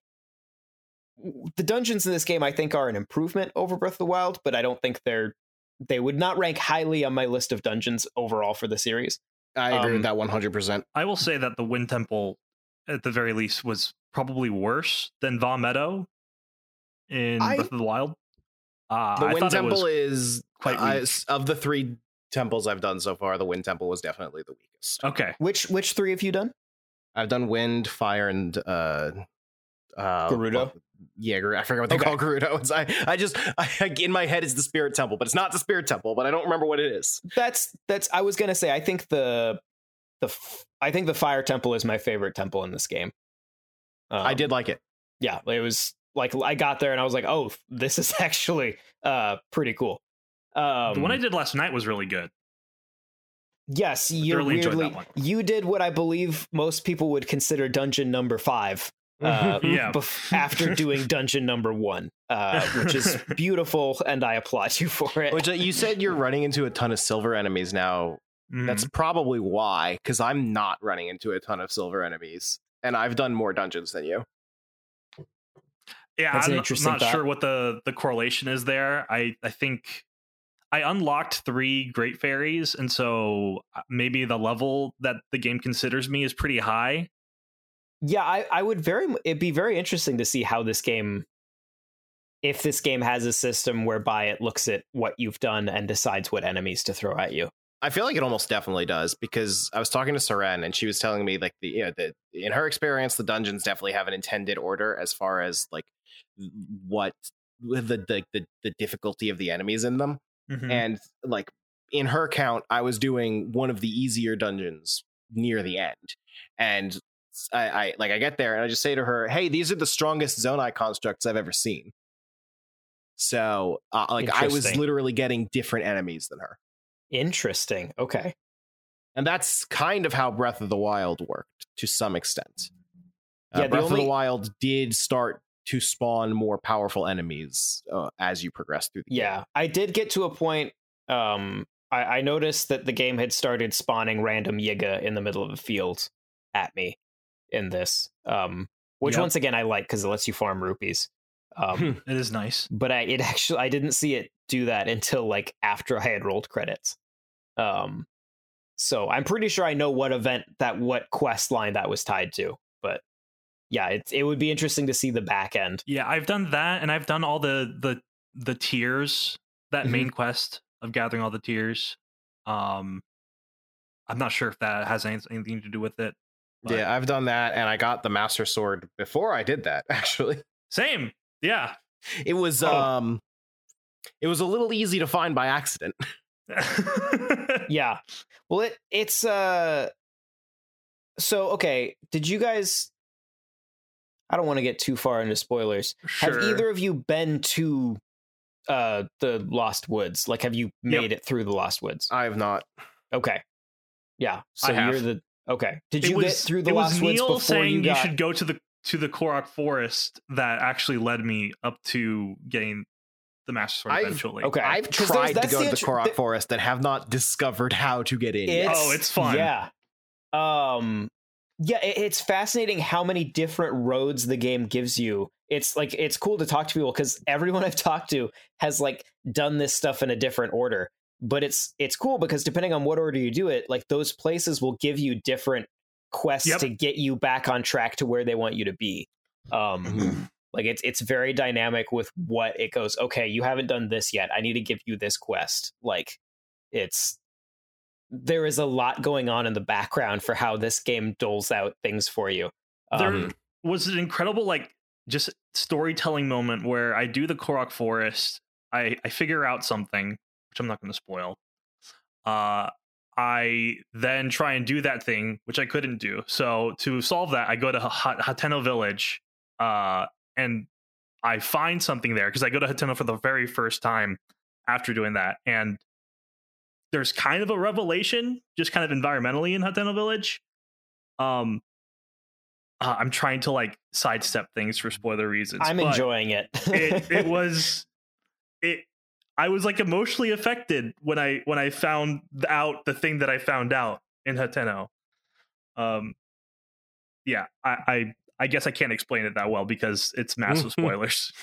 the dungeons in this game, I think, are an improvement over Breath of the Wild, but I don't think they're they would not rank highly on my list of dungeons overall for the series. I agree um, with that one hundred percent. I will say that the Wind Temple, at the very least, was probably worse than Va Meadow in I- Breath of the Wild. Uh, The I Wind thought it was Temple is quite I- weak. of the three temples I've done so far, the Wind Temple was definitely the weakest. Okay. Which which three have you done? I've done Wind, Fire, and uh, uh, Gerudo? well, yeah, Gerudo. I forget what they Okay. call Gerudo. It's, I, I just I, in my head it's the Spirit Temple, but it's not the Spirit Temple. But I don't remember what it is. That's that's. I was gonna say. I think the the f- I think the Fire Temple is my favorite temple in this game. I Um, did like it. Yeah, it was like I got there and I was like, oh, this is actually uh pretty cool. Um, the one I did last night was really good. yes, you thoroughly enjoyed weirdly that one. you did what I believe most people would consider dungeon number five. Uh, Yeah. bef- after doing dungeon number one, uh, which is beautiful, and I applaud you for it. Which uh, you said you're running into a ton of silver enemies now. Mhm. That's probably why, because I'm not running into a ton of silver enemies, and I've done more dungeons than you. Yeah, That's an I'm interesting not thought. sure what the the correlation is there. I I think I unlocked three great fairies, and so uh, maybe the level that the game considers me is pretty high. Yeah, I, I would very m- it'd be very interesting to see how this game, if this game has a system whereby it looks at what you've done and decides what enemies to throw at you. I feel like it almost definitely does, because I was talking to Seren and she was telling me like the you know the in her experience the dungeons definitely have an intended order as far as like what the the the, the difficulty of the enemies in them. Mhm. And like in her count, I was doing one of the easier dungeons near the end, and I, I like I get there and I just say to her, "Hey, these are the strongest Zonai constructs I've ever seen." So uh, like I was Interesting. literally getting different enemies than her. Interesting. Okay. And that's kind of how Breath of the Wild worked to some extent. Uh, Yeah, the Breath of only- the Wild did start to spawn more powerful enemies uh, as you progress through the game. Yeah, I did get to a point. Um, I, I noticed that the game had started spawning random Yiga in the middle of the field at me in this. Um, which Yep. once again I like because it lets you farm rupees. Um, It is nice. but I it actually I didn't see it do that until like after I had rolled credits. Um, so I'm pretty sure I know what event that what quest line that was tied to. But yeah, it it would be interesting to see the back end. Yeah, I've done that, and I've done all the the the tiers. That main quest of gathering all the tiers. Um, I'm not sure if that has any- anything to do with it. but- Yeah, I've done that, and I got the Master Sword before I did that, actually. Same. Yeah. It was Oh. um it was a little easy to find by accident. Yeah. Well, it it's uh. So okay, did you guys? I don't want to get too far into spoilers. Sure. Have either of you been to uh the Lost Woods? Like, have you made Yep. it through the Lost Woods? I have not. Okay. Yeah. So I have. you're the okay. Did It you was, get through the it Lost was Woods Neil before saying you you, got? should go to the to the Korok Forest that actually led me up to getting the Master Sword I've- eventually. Okay. I've 'Cause tried there's- to that's go the to the intr- Korok the- Forest and have not discovered how to get in yet. It's, Oh, it's fun. Yeah. Um yeah, it, it's fascinating how many different roads the game gives you. It's like it's cool to talk to people because everyone I've talked to has like done this stuff in a different order. But it's it's cool because depending on what order you do it, like those places will give you different quests Yep. to get you back on track to where they want you to be. Um Mhm. like it's it's very dynamic with what it goes, okay, you haven't done this yet. I need to give you this quest. Like it's there is a lot going on in the background for how this game doles out things for you. There Um, was an incredible like just storytelling moment where I do the Korok Forest. I I figure out something, which I'm not going to spoil. Uh, I then try and do that thing, which I couldn't do. So to solve that, I go to H- Hateno Village, uh, and I find something there because I go to Hateno for the very first time after doing that, and there's kind of a revelation, just kind of environmentally in Hateno Village. Um, uh, I'm trying to like sidestep things for spoiler reasons. I'm but enjoying it. it. It was it. I was like emotionally affected when I when I found out the thing that I found out in Hateno. Um, yeah, I, I I guess I can't explain it that well because it's massive spoilers.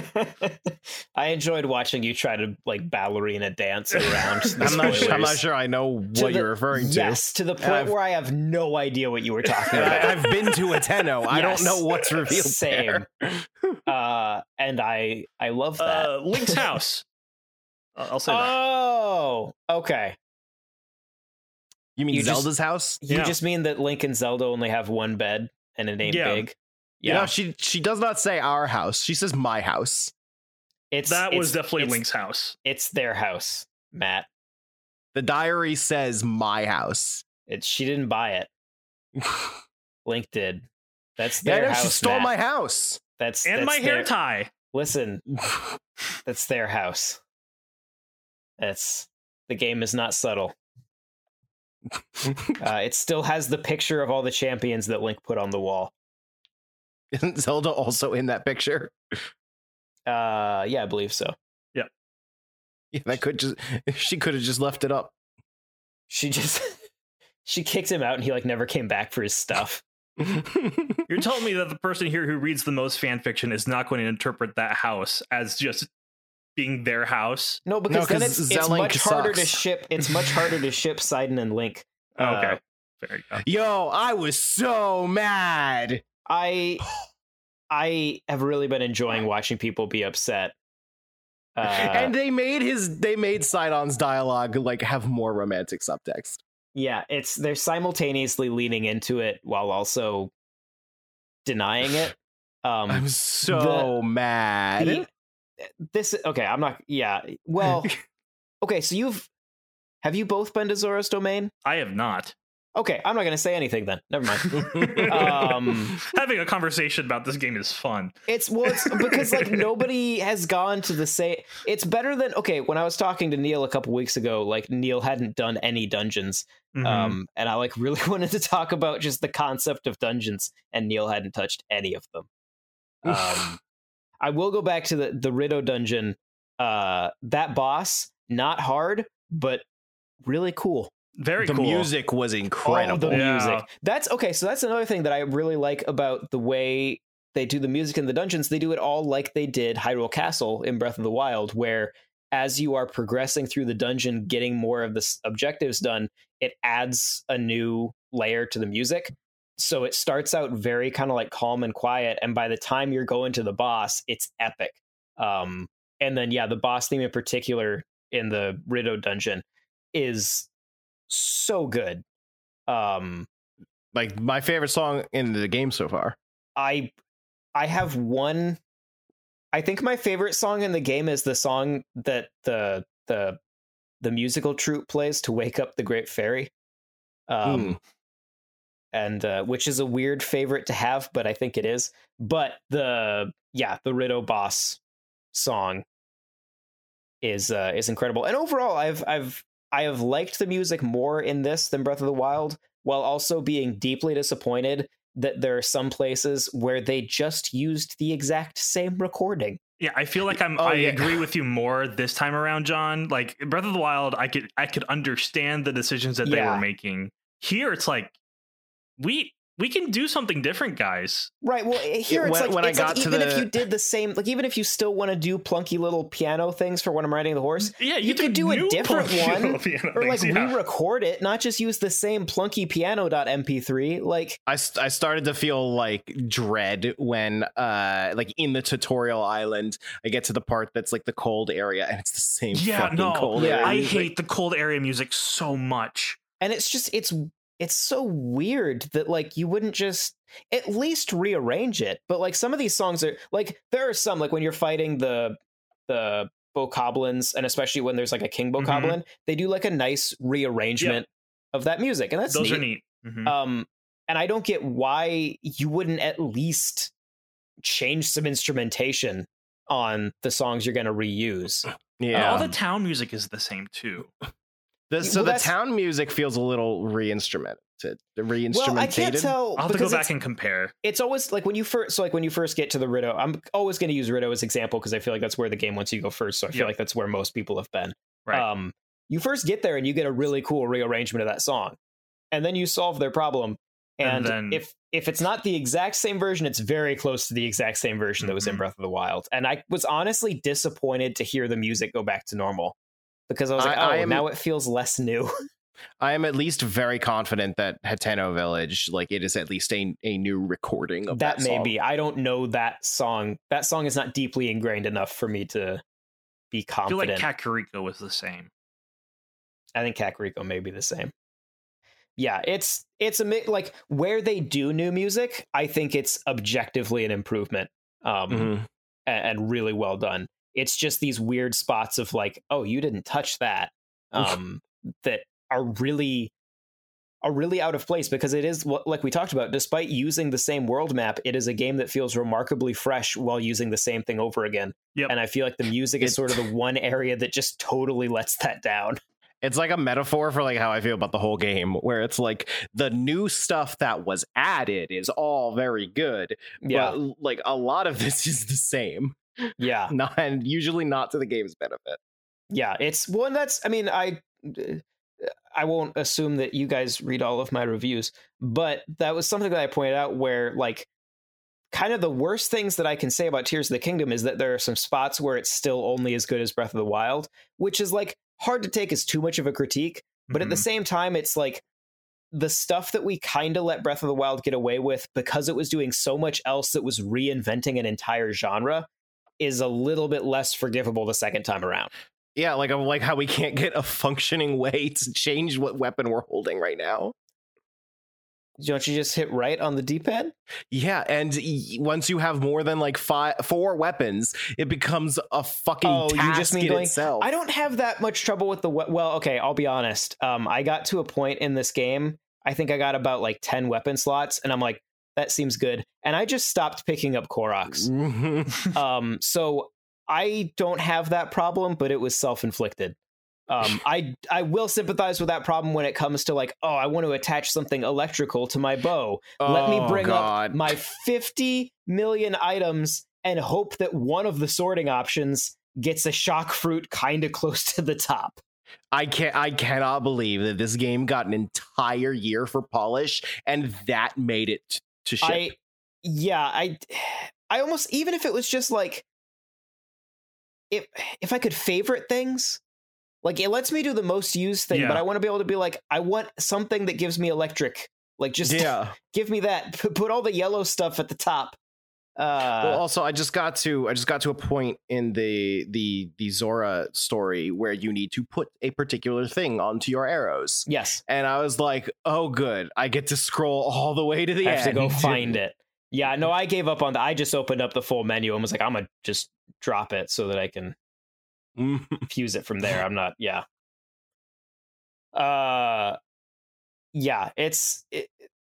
I enjoyed watching you try to like ballerina dance around. the I'm not sure, I'm not spoilers. sure I know To what the- you're referring to. Yes, to the point I've- where I have no idea what you were talking And about. I, I've been to Hateno. I don't Yes. know what's revealed Same. there. uh, and I I love that. Uh, Link's house. Uh, I'll say that. Oh, okay. You mean You just- Zelda's house? You Yeah. just mean that Link and Zelda only have one bed and it ain't Yeah. big. You Yeah, know, she she does not say our house. She says my house. it's That was it's- definitely it's, Link's house. It's their house, Matt. The diary says my house. It's she didn't buy it. Link did. That's Yeah, I their know, house. she stole Matt. my house. That's And that's my hair their- tie. Listen, that's their house. That's the game is not subtle. Uh, it still has the picture of all the champions that Link put on the wall. Isn't Zelda also in that picture? Uh, yeah, I believe so. Yeah, that could just she could have just left it up. She just she kicked him out, and he like never came back for his stuff. You're telling me that the person here who reads the most fan fiction is not going to interpret that house as just being their house? No, because then 'cause it's, it's Zelink much harder to sucks. ship. It's much harder to ship Sidon and Link. Uh, Okay, there you go. Yo, I was so mad. I I have really been enjoying watching people be upset. Uh, and they made his they made Sidon's dialogue like have more romantic subtext. yeah, it's they're simultaneously leaning into it while also denying it. Um, I'm so mad. the- this okay, I'm not. Yeah, well, okay. So you've have you both been to Zora's Domain? I have not. Okay, I'm not going to say anything then. Never mind. um, Having a conversation about this game is fun. It's well, it's because like nobody has gone to the same. It's better than okay. When I was talking to Neil a couple weeks ago, like Neil hadn't done any dungeons, Mhm. um, and I like really wanted to talk about just the concept of dungeons, and Neil hadn't touched any of them. Um, I will go back to the the Rido dungeon. Uh, that boss, not hard, but really cool. Very the cool. music was incredible. Oh, the Yeah. music. That's okay. So that's another thing that I really like about the way they do the music in the dungeons. They do it all like they did Hyrule Castle in Breath of the Wild, where as you are progressing through the dungeon, getting more of the s- objectives done, it adds a new layer to the music. So it starts out very kind of like calm and quiet, and by the time you're going to the boss, it's epic. Um, and then yeah, the boss theme in particular in the Rido dungeon is so good. Um, Like my favorite song in the game so far. I I have one I think my favorite song in the game is the song that the the the musical troupe plays to wake up the Great Fairy. Um, Hmm. and uh, which is a weird favorite to have, but I think it is. But the yeah, the Rido boss song is uh, is incredible. And overall, I've I've I have liked the music more in this than Breath of the Wild, while also being deeply disappointed that there are some places where they just used the exact same recording. Yeah, I feel like I'm. Oh, I yeah. agree with you more this time around, John. Like Breath of the Wild, I could I could understand the decisions that they Yeah. were making. Here, it's like we we can do something different, guys. Right. Well, here it's when- like, when I it's like got to even if the- you did the same, like even if you still want to do plunky little piano things for when I'm riding the horse, Yeah, you, could do a new different piano one, piano or like things, yeah. re-record it, not just use the same plunky piano dot M P three. Like, I, st- I started to feel like dread when uh like in the tutorial island I get to the part that's like the cold area and it's the same Yeah, fucking no, cold Yeah. area I music. hate the cold area music so much. and it's just it's it's so weird that like you wouldn't just at least rearrange it. But like some of these songs are like there are some like when you're fighting the the bokoblins, and especially when there's like a king Mhm. bokoblin, they do like a nice rearrangement of that music, and that's Those neat. are neat. Mhm. Um, and I don't get why you wouldn't at least change some instrumentation on the songs you're going to reuse. And Yeah. all the town music is the same too. The- so Well, the that's- town music feels a little re-instrumented. Re-instrumentated. Well, I can't tell I'll have to because go back it's, and compare. it's always like when you first, so like when you first get to the Rido, I'm always going to use Rido as example because I feel like that's where the game wants you to go first. So I feel Yep. like that's where most people have been. Right. Um, you first get there and you get a really cool rearrangement of that song, and then you solve their problem. And, And then- if if it's not the exact same version, it's very close to the exact same version that was in Mhm. Breath of the Wild. And I was honestly disappointed to hear the music go back to normal because I was like, I- I oh, am- now it feels less new. I am at least very confident that Hateno Village, like it is at least a, a new recording of that, that may song. be. I don't know that song. That song is not deeply ingrained enough for me to be I feel confident. like Kakariko was the same. I think Kakariko may be the same. Yeah, it's it's a mi- like where they do new music, I think it's objectively an improvement, um, Mhm. a- and, really well done. It's just these weird spots of like, oh, you didn't touch that, um, that are really are really out of place because it is what like we talked about. Despite using the same world map, it is a game that feels remarkably fresh while using the same thing over again. Yep. And I feel like the music is It- sort of the one area that just totally lets that down. It's like a metaphor for like how I feel about the whole game, where it's like the new stuff that was added is all very good, Yeah, but like a lot of this is the same, yeah. not and usually not to the game's benefit. Yeah, it's one that's I mean, I I won't assume that you guys read all of my reviews, but that was something that I pointed out where like kind of the worst things that I can say about Tears of the Kingdom is that there are some spots where it's still only as good as Breath of the Wild, which is like hard to take as too much of a critique, but at the Mhm. same time it's like the stuff that we kind of let Breath of the Wild get away with because it was doing so much else that was reinventing an entire genre is a little bit less forgivable the second time around. Yeah, like I'm like how we can't get a functioning way to change what weapon we're holding right now. Don't you just hit right on the D-pad? Yeah, and y- once you have more than like five, four weapons, it becomes a fucking Oh, you task just mean in going- itself. I don't have that much trouble with the we- well. Okay, I'll be honest. Um, I got to a point in this game. I think I got about like ten weapon slots, and I'm like, that seems good. And I just stopped picking up Koroks. Mhm. um, so I don't have that problem, but it was self-inflicted. Um, I I will sympathize with that problem when it comes to like, oh, I want to attach something electrical to my bow. Let me Oh, bring God. up my fifty million items and hope that one of the sorting options gets a shock fruit kind of close to the top. I can't. I cannot believe that this game got an entire year for polish, and that made it t- to ship. I yeah, I I almost even if it was just like if if I could favorite things, like it lets me do the most used thing, Yeah. but I want to be able to be like, I want something that gives me electric. Like just yeah. give me that. P- Put all the yellow stuff at the top. Uh Well, also, I just got to. I just got to a point in the the the Zora story where you need to put a particular thing onto your arrows, yes. and I was like, "Oh, good! I get to scroll all the way to the I have end to go find it. Yeah, no, I gave up on that. I just opened up the full menu and was like, I'm gonna just drop it so that I can fuse it from there. I'm not, yeah. Uh, yeah, it's, it,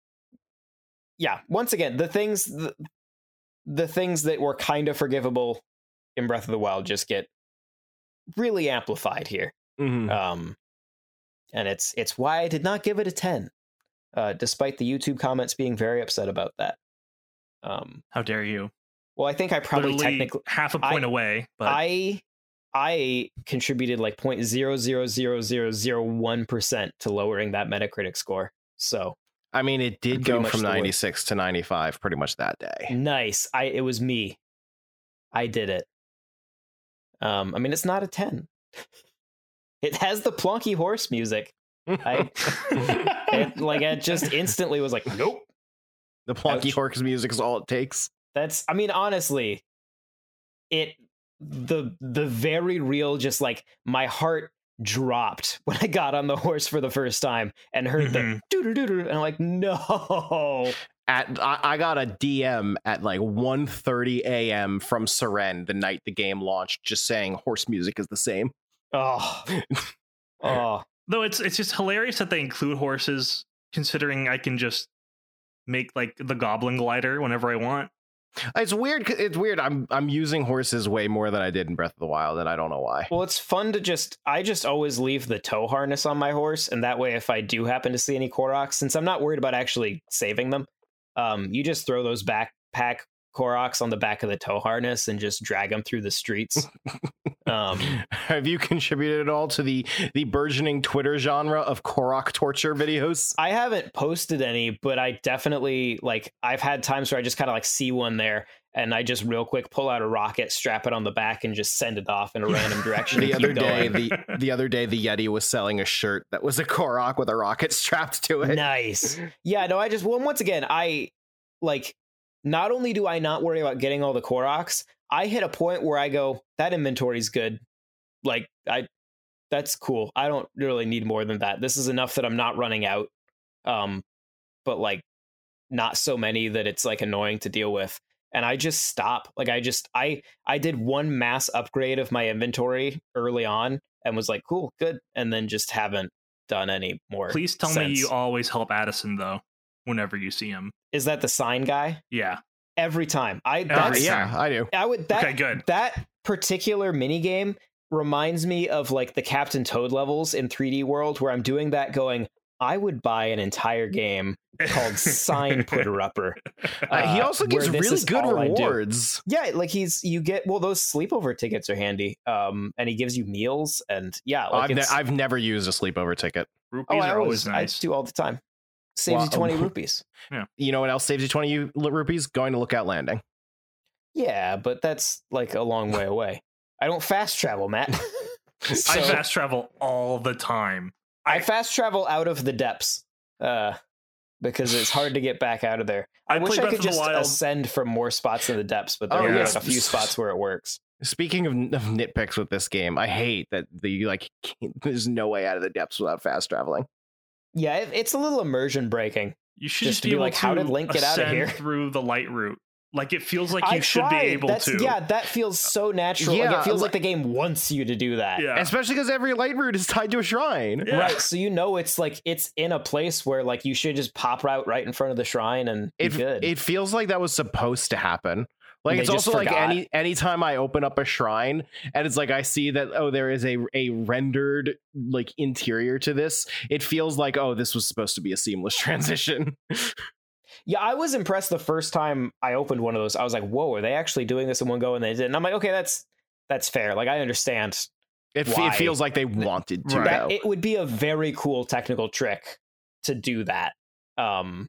yeah. Once again, the things, the, the things that were kind of forgivable in Breath of the Wild just get really amplified here. Mm-hmm. Um, and it's it's why I did not give it a ten, uh, despite the YouTube comments being very upset about that. Um, How dare you? well, I think I probably Literally technically half a point I- away, but I I contributed like zero point zero zero zero zero zero one percent to lowering that Metacritic score. So I mean, it I'm did pretty go much from the worst. ninety-six to ninety-five pretty much that day. nice. I it was me. I did it. Um, I mean, it's not a ten. It has the plonky horse music. I it, like it just instantly was like, nope. The plonky Ouch. horse music is all it takes. That's I mean, honestly, it the the very real just like my heart dropped when I got on the horse for the first time and heard the Mhm. doo doo doo doo, and I'm like, no. At I, I got a D M at like one thirty a.m. from Seren the night the game launched, just saying horse music is the same. Oh. Oh. though it's it's just hilarious that they include horses, considering I can just make like the goblin glider whenever I want. It's weird. 'Cause it's weird. I'm I'm using horses way more than I did in Breath of the Wild, and I don't know why. Well, it's fun to just I just always leave the tow harness on my horse, and that way if I do happen to see any Koroks, since I'm not worried about actually saving them, um, you just throw those backpack Koroks on the back of the tow harness and just drag them through the streets. um, Have you contributed at all to the the burgeoning Twitter genre of Korok torture videos? I haven't posted any, but I definitely like I've had times where I just kind of like see one there and I just real quick pull out a rocket, strap it on the back, and just send it off in a random direction. The and other keep day, going. the the other day, the Yeti was selling a shirt that was a Korok with a rocket strapped to it. Nice. Yeah, no, I just well once again, I like not only do I not worry about getting all the Koroks, I hit a point where I go, that inventory's good. Like I that's cool. I don't really need more than that. This is enough that I'm not running out. Um, but like not so many that it's like annoying to deal with. And I just stop. Like I just I I did one mass upgrade of my inventory early on and was like, cool, good. And then just haven't done any more. Please tell since. me you always help Addison though, whenever you see him. Is that the sign guy? Yeah. Every time. I Every that's, yeah, I do. I would that Okay, good. that particular mini game reminds me of like the Captain Toad levels in three D World where I'm doing that going, I would buy an entire game called Sign Putter Upper. Uh, he uh, also where gives this really is good all I do. rewards. Yeah, like he's you get well those sleepover tickets are handy. Um and he gives you meals and yeah, like I've, ne- it's, I've never used a sleepover ticket. Rupees oh, I are always always nice. I do all the time. Saves Well, you twenty um, rupees. You know what else saves you twenty u- rupees? Going to Lookout Landing. Yeah, but that's like a long way away. I don't fast travel, Matt. So, I fast travel all the time. I fast travel out of the depths. Uh because it's hard to get back out of there. I, I wish play I Breath could of the just Wild. ascend from more spots in the depths, but there Oh, are yes. like a few spots where it works. Speaking of, of nitpicks with this game, I hate that the like can't- there's no way out of the depths without fast traveling. Yeah, it, it's a little immersion breaking. You should Just just, to be be able like, to how did Link get out of ascend here? through the light route. Like it feels like you I should tried. be able That's, to. Yeah, that feels so natural. like, Yeah, it feels like- like the game wants you to do that. Yeah. Especially because every light route is tied to a shrine. Yeah. Right, so you know it's like it's in a place where like you should just pop out right in front of the shrine and be It good. it feels like that was supposed to happen. Like They it's just also like forgot. any anytime I open up a shrine and it's like I see that oh there is a a rendered like interior to this, it feels like oh this was supposed to be a seamless transition. Yeah, I was impressed the first time I opened one of those. I was like, "Whoa, are they actually doing this in one go?" And they did. And I'm like, "Okay, that's that's fair. Like, I understand It, fe- Why? it feels like they wanted to. Right. that. though. It would be a very cool technical trick to do that. Um,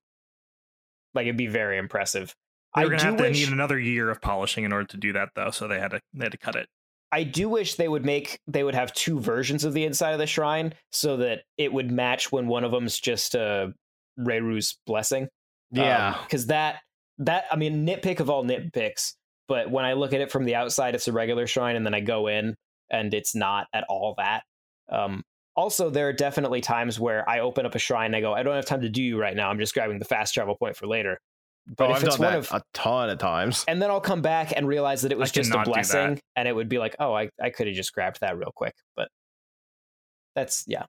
like it'd be very impressive. They I were gonna do have to wish need another year of polishing in order to do that, though. So they had to they had to cut it. I do wish they would make they would have two versions of the inside of the shrine so that it would match when one of them's just uh, Reiru's blessing. Yeah. because that that I mean nitpick of all nitpicks, but when I look at it from the outside, it's a regular shrine, and then I go in and it's not at all that. Um, also, there are definitely times where I open up a shrine and I go, I don't have time to do you right now. I'm just grabbing the fast travel point for later. But oh, if I've it's done one that of, a ton of times. and then I'll come back and realize that it was I just a cannot do that. blessing, and it would be like, oh, I, I could have just grabbed that real quick. But that's, yeah.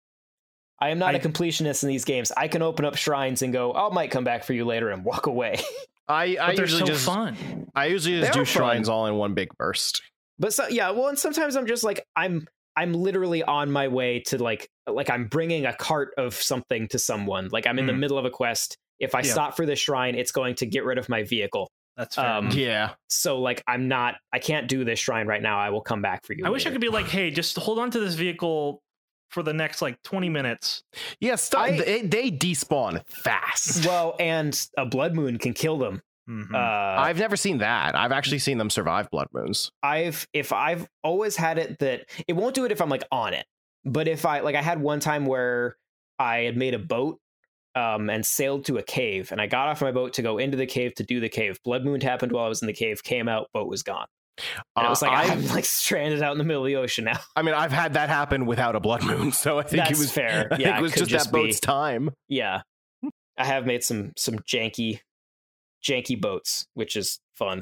I am not I- a completionist in these games. I can open up shrines and go, I might come back for you later and walk away. I, I But they're usually so just fun. I usually They just do are fun. shrines all in one big burst. But so, yeah, well, and sometimes I'm just like, I'm I'm literally on my way to like like I'm bringing a cart of something to someone. Like I'm in the Mhm. middle of a quest. If I Yeah. stop for the shrine, it's going to get rid of my vehicle. That's fair. Um, Yeah. So like I'm not, I can't do this shrine right now. I will come back for you. I wish I later. could be like, hey, just hold on to this vehicle for the next like twenty minutes. Yeah, stop. I- they, they despawn fast. Well, and a blood moon can kill them. Mhm. Uh, I've never seen that. I've actually seen them survive blood moons. I've if I've always had it that it won't do it if I'm like on it. But if I like I had one time where I had made a boat um and sailed to a cave, and I got off my boat to go into the cave to do the cave. Blood moon happened while I was in the cave, came out, boat was gone. And it was Uh, like I've- I'm like stranded out in the middle of the ocean now. I mean, I've had that happen without a blood moon, so I think That's it was fair. I Yeah, think it it was could just, just that boat's be- time. Yeah. I have made some some janky janky boats, which is fun.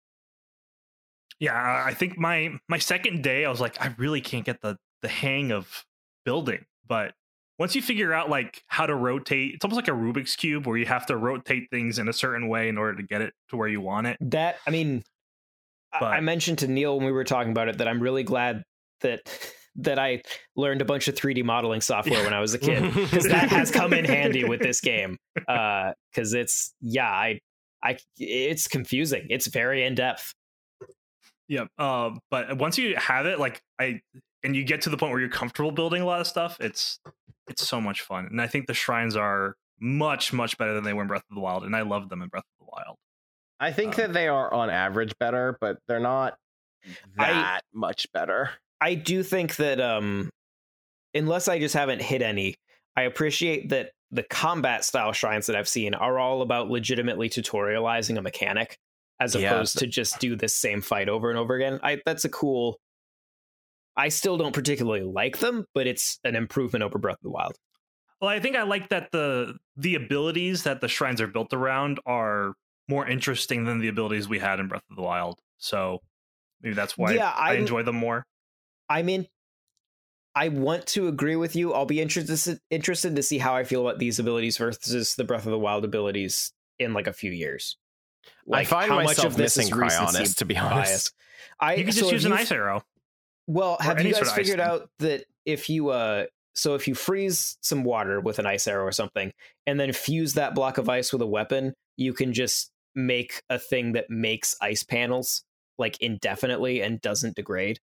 Yeah, I I think my my second day, I was like, I really can't get the the hang of building. But once you figure out like how to rotate, it's almost like a Rubik's cube where you have to rotate things in a certain way in order to get it to where you want it. That I mean, I- But- I mentioned to Neil when we were talking about it that I'm really glad that that I learned a bunch of three D modeling software when I was a kid, because that has come in handy with this game. Uh, because it's yeah, I I it's confusing. It's very in depth. Yeah. Um, but once you have it, like I and you get to the point where you're comfortable building a lot of stuff, it's it's so much fun. And I think the shrines are much, much better than they were in Breath of the Wild. And I love them in Breath of the Wild. I think Um, that they are on average better, but they're not I- that much better. I do think that um unless I just haven't hit any, I appreciate that the combat style shrines that I've seen are all about legitimately tutorializing a mechanic as Yeah. opposed to just do this same fight over and over again. I that's a cool I still don't particularly like them, but it's an improvement over Breath of the Wild. Well, I think I like that the the abilities that the shrines are built around are more interesting than the abilities we had in Breath of the Wild. So maybe that's why Yeah, I I'm- enjoy them more. I mean, I want to agree with you. I'll be interested interested to see how I feel about these abilities versus the Breath of the Wild abilities in like a few years. I find how much myself of this is missing recency Cryonis, to be bias. honest. I You can so just if use an you've- ice arrow. Well, have any you sort guys of ice figured thing. out that if you uh so if you freeze some water with an ice arrow or something and then fuse that block of ice with a weapon, you can just make a thing that makes ice panels like indefinitely and doesn't degrade,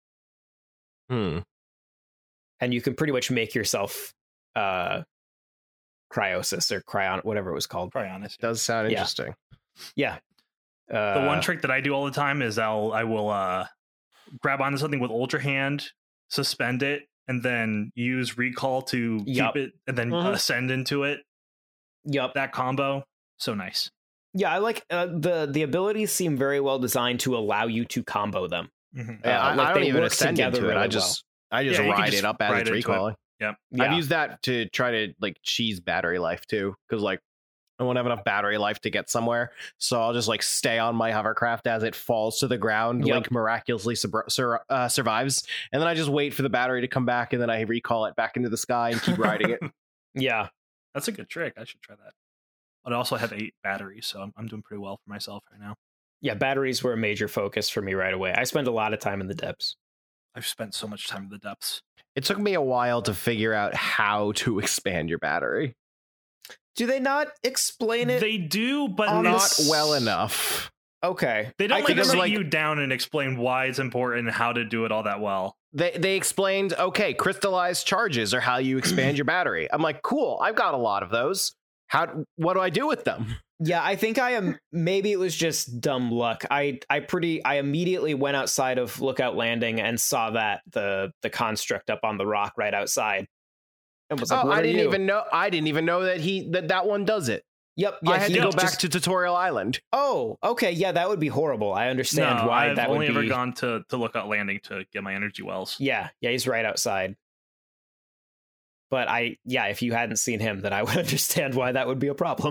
Hmm. and you can pretty much make yourself uh cryosis or cryon whatever it was called. Probably honest. Does sound Yeah. interesting. Yeah. Uh, The one trick that I do all the time is I'll I will uh grab onto something with Ultra Hand, suspend it, and then use recall to Yup. keep it, and then Mhm. ascend into it. Yup. That combo, so nice. Yeah, I like uh, the the abilities seem very well designed to allow you to combo them. Mhm. Yeah, Uh, I, like I don't they even work ascend together into it. really I just I just Yeah, you can ride just it up as ride it's into it. recalling. Yep. Yeah. I've used that to try to like cheese battery life too, because like I won't have enough battery life to get somewhere, so I'll just like stay on my hovercraft as it falls to the ground, Yep. like miraculously sur- sur- uh, survives, and then I just wait for the battery to come back, and then I recall it back into the sky and keep riding it. Yeah. That's a good trick. I should try that. But I also have eight batteries, so I'm, I'm doing pretty well for myself right now. Yeah, batteries were a major focus for me right away. I spend a lot of time in the depths. I've spent so much time in the depths. It took me a while to figure out how to expand your battery. Do they not explain it? They do, but on Not this- well enough. okay. They don't I like think because, sit like- you down and explain why it's important and how to do it all that well. They they explained, okay, crystallized charges are how you expand your battery. I'm like, cool, I've got a lot of those. How what do I do with them? Yeah, I think I am. Maybe it was just dumb luck. I I pretty. I immediately went outside of Lookout Landing and saw that the the construct up on the rock right outside, and was like, Oh, "What I are didn't you?" even know I didn't even know that he that that one does it. Yep. Yeah, I had he to go just- back to Tutorial Island. Oh, okay. Yeah, that would be horrible. I understand no, why I've that only would ever be. gone to, to Lookout Landing to get my energy wells. Yeah, yeah, he's right outside. But I, yeah, if you hadn't seen him, then I would understand why that would be a problem.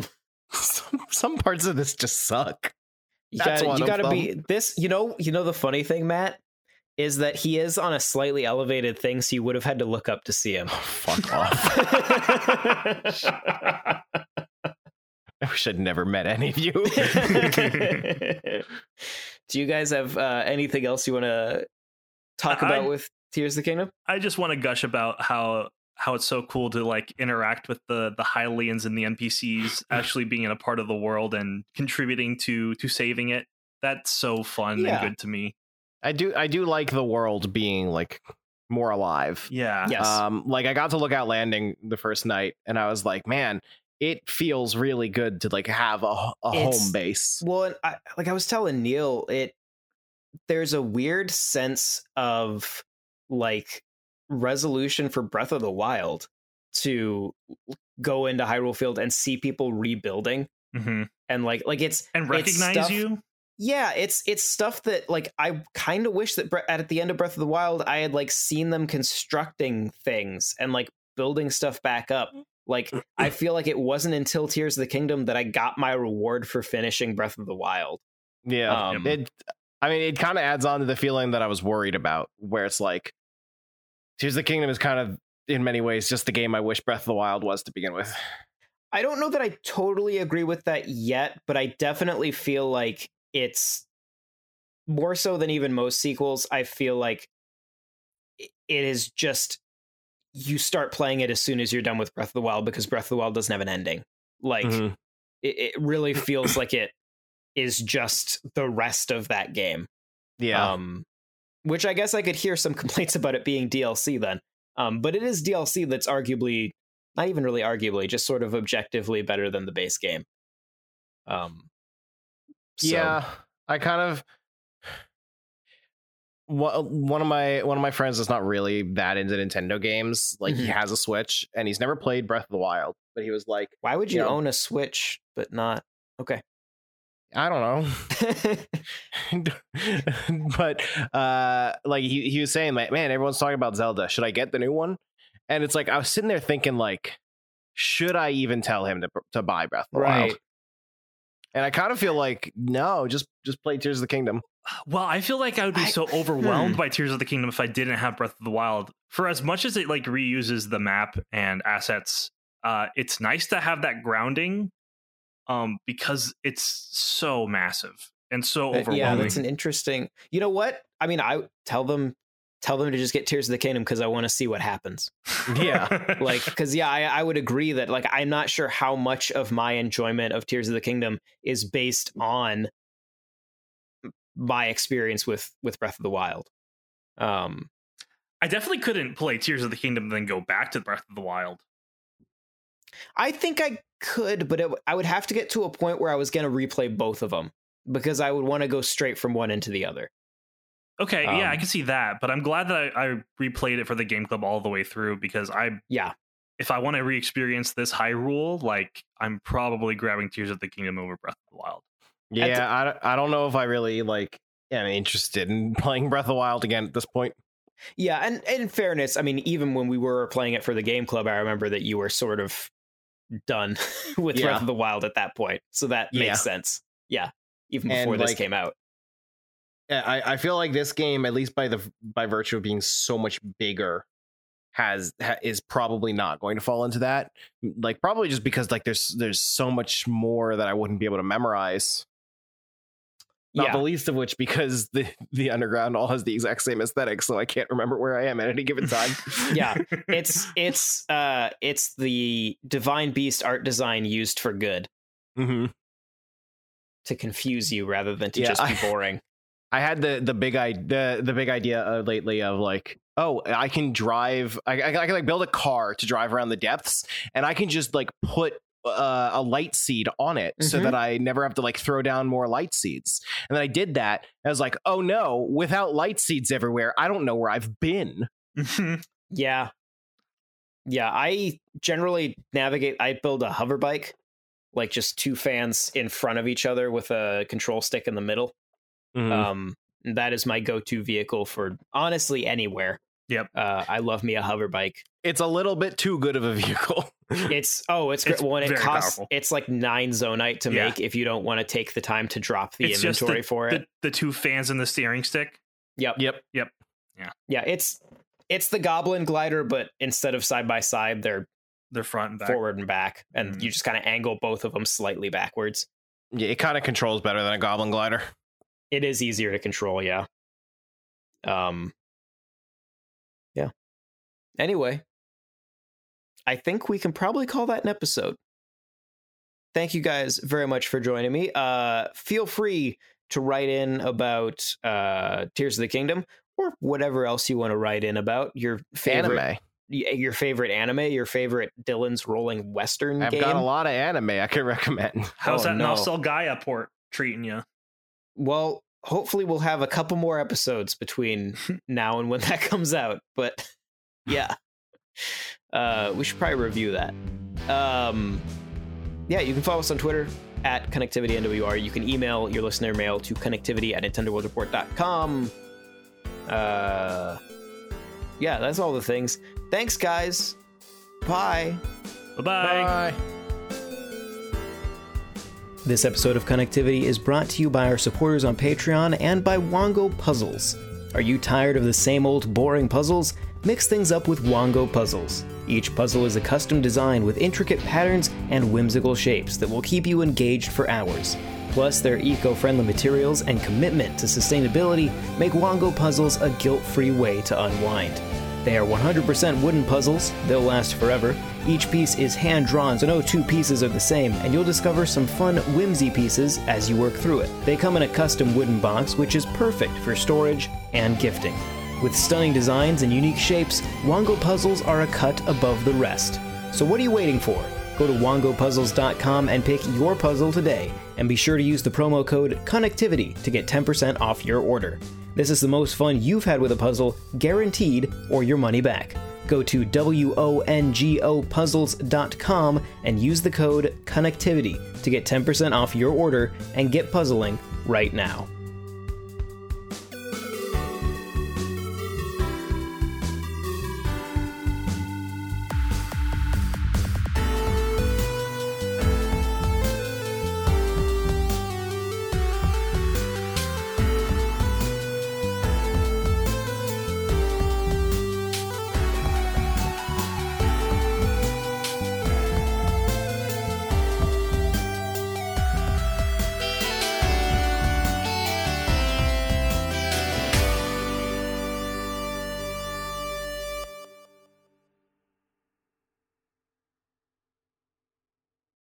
some, some parts of this just suck. You That's gotta, one you of gotta them. be this. You know, you know the funny thing, Matt, is that he is on a slightly elevated thing, so you would have had to look up to see him. Oh, fuck off. I wish I'd never met any of you. Do you guys have uh, anything else you want to talk about I, with Tears of the Kingdom? I just want to gush about how how it's so cool to like interact with the the Hylians and the N P Cs actually being in a part of the world and contributing to to saving it. That's so fun Yeah. and good to me. I do I do like the world being like more alive. Yeah. Yes. Um, like I got to Lookout Landing the first night, and I was like, man, it feels really good to like have a, a It's- home base. Well, and I, like I was telling Neil, it there's a weird sense of like resolution for Breath of the Wild to go into Hyrule Field and see people rebuilding, hmm and like like it's And it's recognize stuff- you. Yeah, it's it's stuff that like I kind of wish that Bre- at the end of Breath of the Wild I had like seen them constructing things and like building stuff back up. Like I feel like it wasn't until Tears of the Kingdom that I got my reward for finishing Breath of the Wild. Yeah, Um, it. I mean, it kind of adds on to the feeling that I was worried about, where it's like, Tears of the Kingdom is kind of in many ways just the game I wish Breath of the Wild was to begin with. I don't know that I totally agree with that yet, but I definitely feel like it's more so than even most sequels. I feel like it is just you start playing it as soon as you're done with Breath of the Wild because Breath of the Wild doesn't have an ending. Like Mhm. it, it really feels like it is just the rest of that game. Yeah, Um, which I guess I could hear some complaints about it being D L C then. Um, but it is D L C that's arguably, not even really arguably, just sort of objectively better than the base game. Um, so- yeah. I kind of. Wha- One of my one of my friends is not really that into Nintendo games. Like he Mhm. has a Switch and he's never played Breath of the Wild, but he was like, Why would you Yeah. own a Switch but not? Okay. I don't know. But uh like he, he was saying like, man, everyone's talking about Zelda, should I get the new one? And it's like I was sitting there thinking like, should I even tell him to to buy Breath of the Right. Wild? And I kind of feel like no, just just play Tears of the Kingdom. Well, I feel like I would be I- so overwhelmed hmm. by Tears of the Kingdom if I didn't have Breath of the Wild. For as much as it like reuses the map and assets, uh, it's nice to have that grounding, um, because it's so massive and so Uh, overwhelming. yeah, that's an interesting. You know what? I mean, I tell them tell them to just get Tears of the Kingdom because I want to see what happens. Yeah. Like, because yeah, I, I would agree that like I'm not sure how much of my enjoyment of Tears of the Kingdom is based on my experience with with Breath of the Wild. Um, I definitely couldn't play Tears of the Kingdom and then go back to Breath of the Wild. I think I could, but it, w- I would have to get to a point where I was going to replay both of them because I would want to go straight from one into the other. Okay, yeah, I Um, can see that, but I'm glad that I, I replayed it for the Game Club all the way through because I, Yeah, if I want to re-experience this Hyrule, like I'm probably grabbing Tears of the Kingdom over Breath of the Wild. Yeah, I, don't- I don't know if I really like am interested in playing Breath of the Wild again at this point. yeah, and, and in fairness, I mean, even when we were playing it for the Game Club, I remember that you were sort of done with Yeah. Breath of the Wild at that point, so that Yeah. makes sense. Yeah, even And, before this like, came out. Yeah, I, I feel like this game, at least by the by virtue of being so much bigger, has ha, is probably not going to fall into that. Like probably just because like there's there's so much more that I wouldn't be able to memorize. Not Yeah. the least of which because the the underground all has the exact same aesthetic, so I can't remember where I am at any given time. Yeah, it's it's uh it's the Divine Beast art design used for good hmm to confuse you rather than to Yeah, just be I- boring. I had the the big I the, the big idea uh, lately of like, oh, I can drive. I, I, I can like build a car to drive around the depths, and I can just like put uh, a light seed on it so Mhm. that I never have to like throw down more light seeds. And then I did that. And I was like, oh no, without light seeds everywhere, I don't know where I've been. Yeah. Yeah, I generally navigate, I build a hover bike, like just two fans in front of each other with a control stick in the middle. Mhm. Um, that is my go-to vehicle for honestly anywhere. Yep. Uh, I love me a hover bike. It's a little bit too good of a vehicle. It's oh, it's, It's great. Well, and it very costs powerful. it's like nine zonite to Yeah. make if you don't want to take the time to drop the It's just inventory the, for it. The, the two fans and the steering stick. Yep. Yep. Yeah, it's it's the Goblin glider, but instead of side by side, they're They're front and back. forward and back, and Mm. you just kind of angle both of them slightly backwards. Yeah, it kind of controls better than a Goblin glider. It is easier to control, yeah. Um. Yeah. Anyway, I think we can probably call that an episode. Thank you guys very much for joining me. Uh, feel free to write in about uh, Tears of the Kingdom or whatever else you want to write in about. Your favorite Anime. y- your favorite anime, your favorite Dylan's Rolling Western I've game. got a lot of anime I can recommend. How's Oh, that no. Nostalgaia port treating you? Well, hopefully we'll have a couple more episodes between now and when that comes out. But yeah, uh, we should probably review that. Um, yeah, you can follow us on Twitter at Connectivity N W R. You can email your listener mail to connectivity at nintendo world report dot com. Uh, yeah, that's all the things. Thanks, guys. Bye. Bye-bye. Bye. This episode of Connectivity is brought to you by our supporters on Patreon and by Wongo Puzzles. Are you tired of the same old boring puzzles? Mix things up with Wongo Puzzles. Each puzzle is a custom design with intricate patterns and whimsical shapes that will keep you engaged for hours. Plus, their eco-friendly materials and commitment to sustainability make Wongo Puzzles a guilt-free way to unwind. They are one hundred percent wooden puzzles, they'll last forever. Each piece is hand-drawn, so no two pieces are the same, and you'll discover some fun whimsy pieces as you work through it. They come in a custom wooden box, which is perfect for storage and gifting. With stunning designs and unique shapes, Wongo Puzzles are a cut above the rest. So what are you waiting for? Go to wongo puzzles dot com and pick your puzzle today, and be sure to use the promo code CONNECTIVITY to get ten percent off your order. This is the most fun you've had with a puzzle, guaranteed, or your money back. Go to wongo puzzles dot com and use the code CONNECTIVITY to get ten percent off your order and get puzzling right now.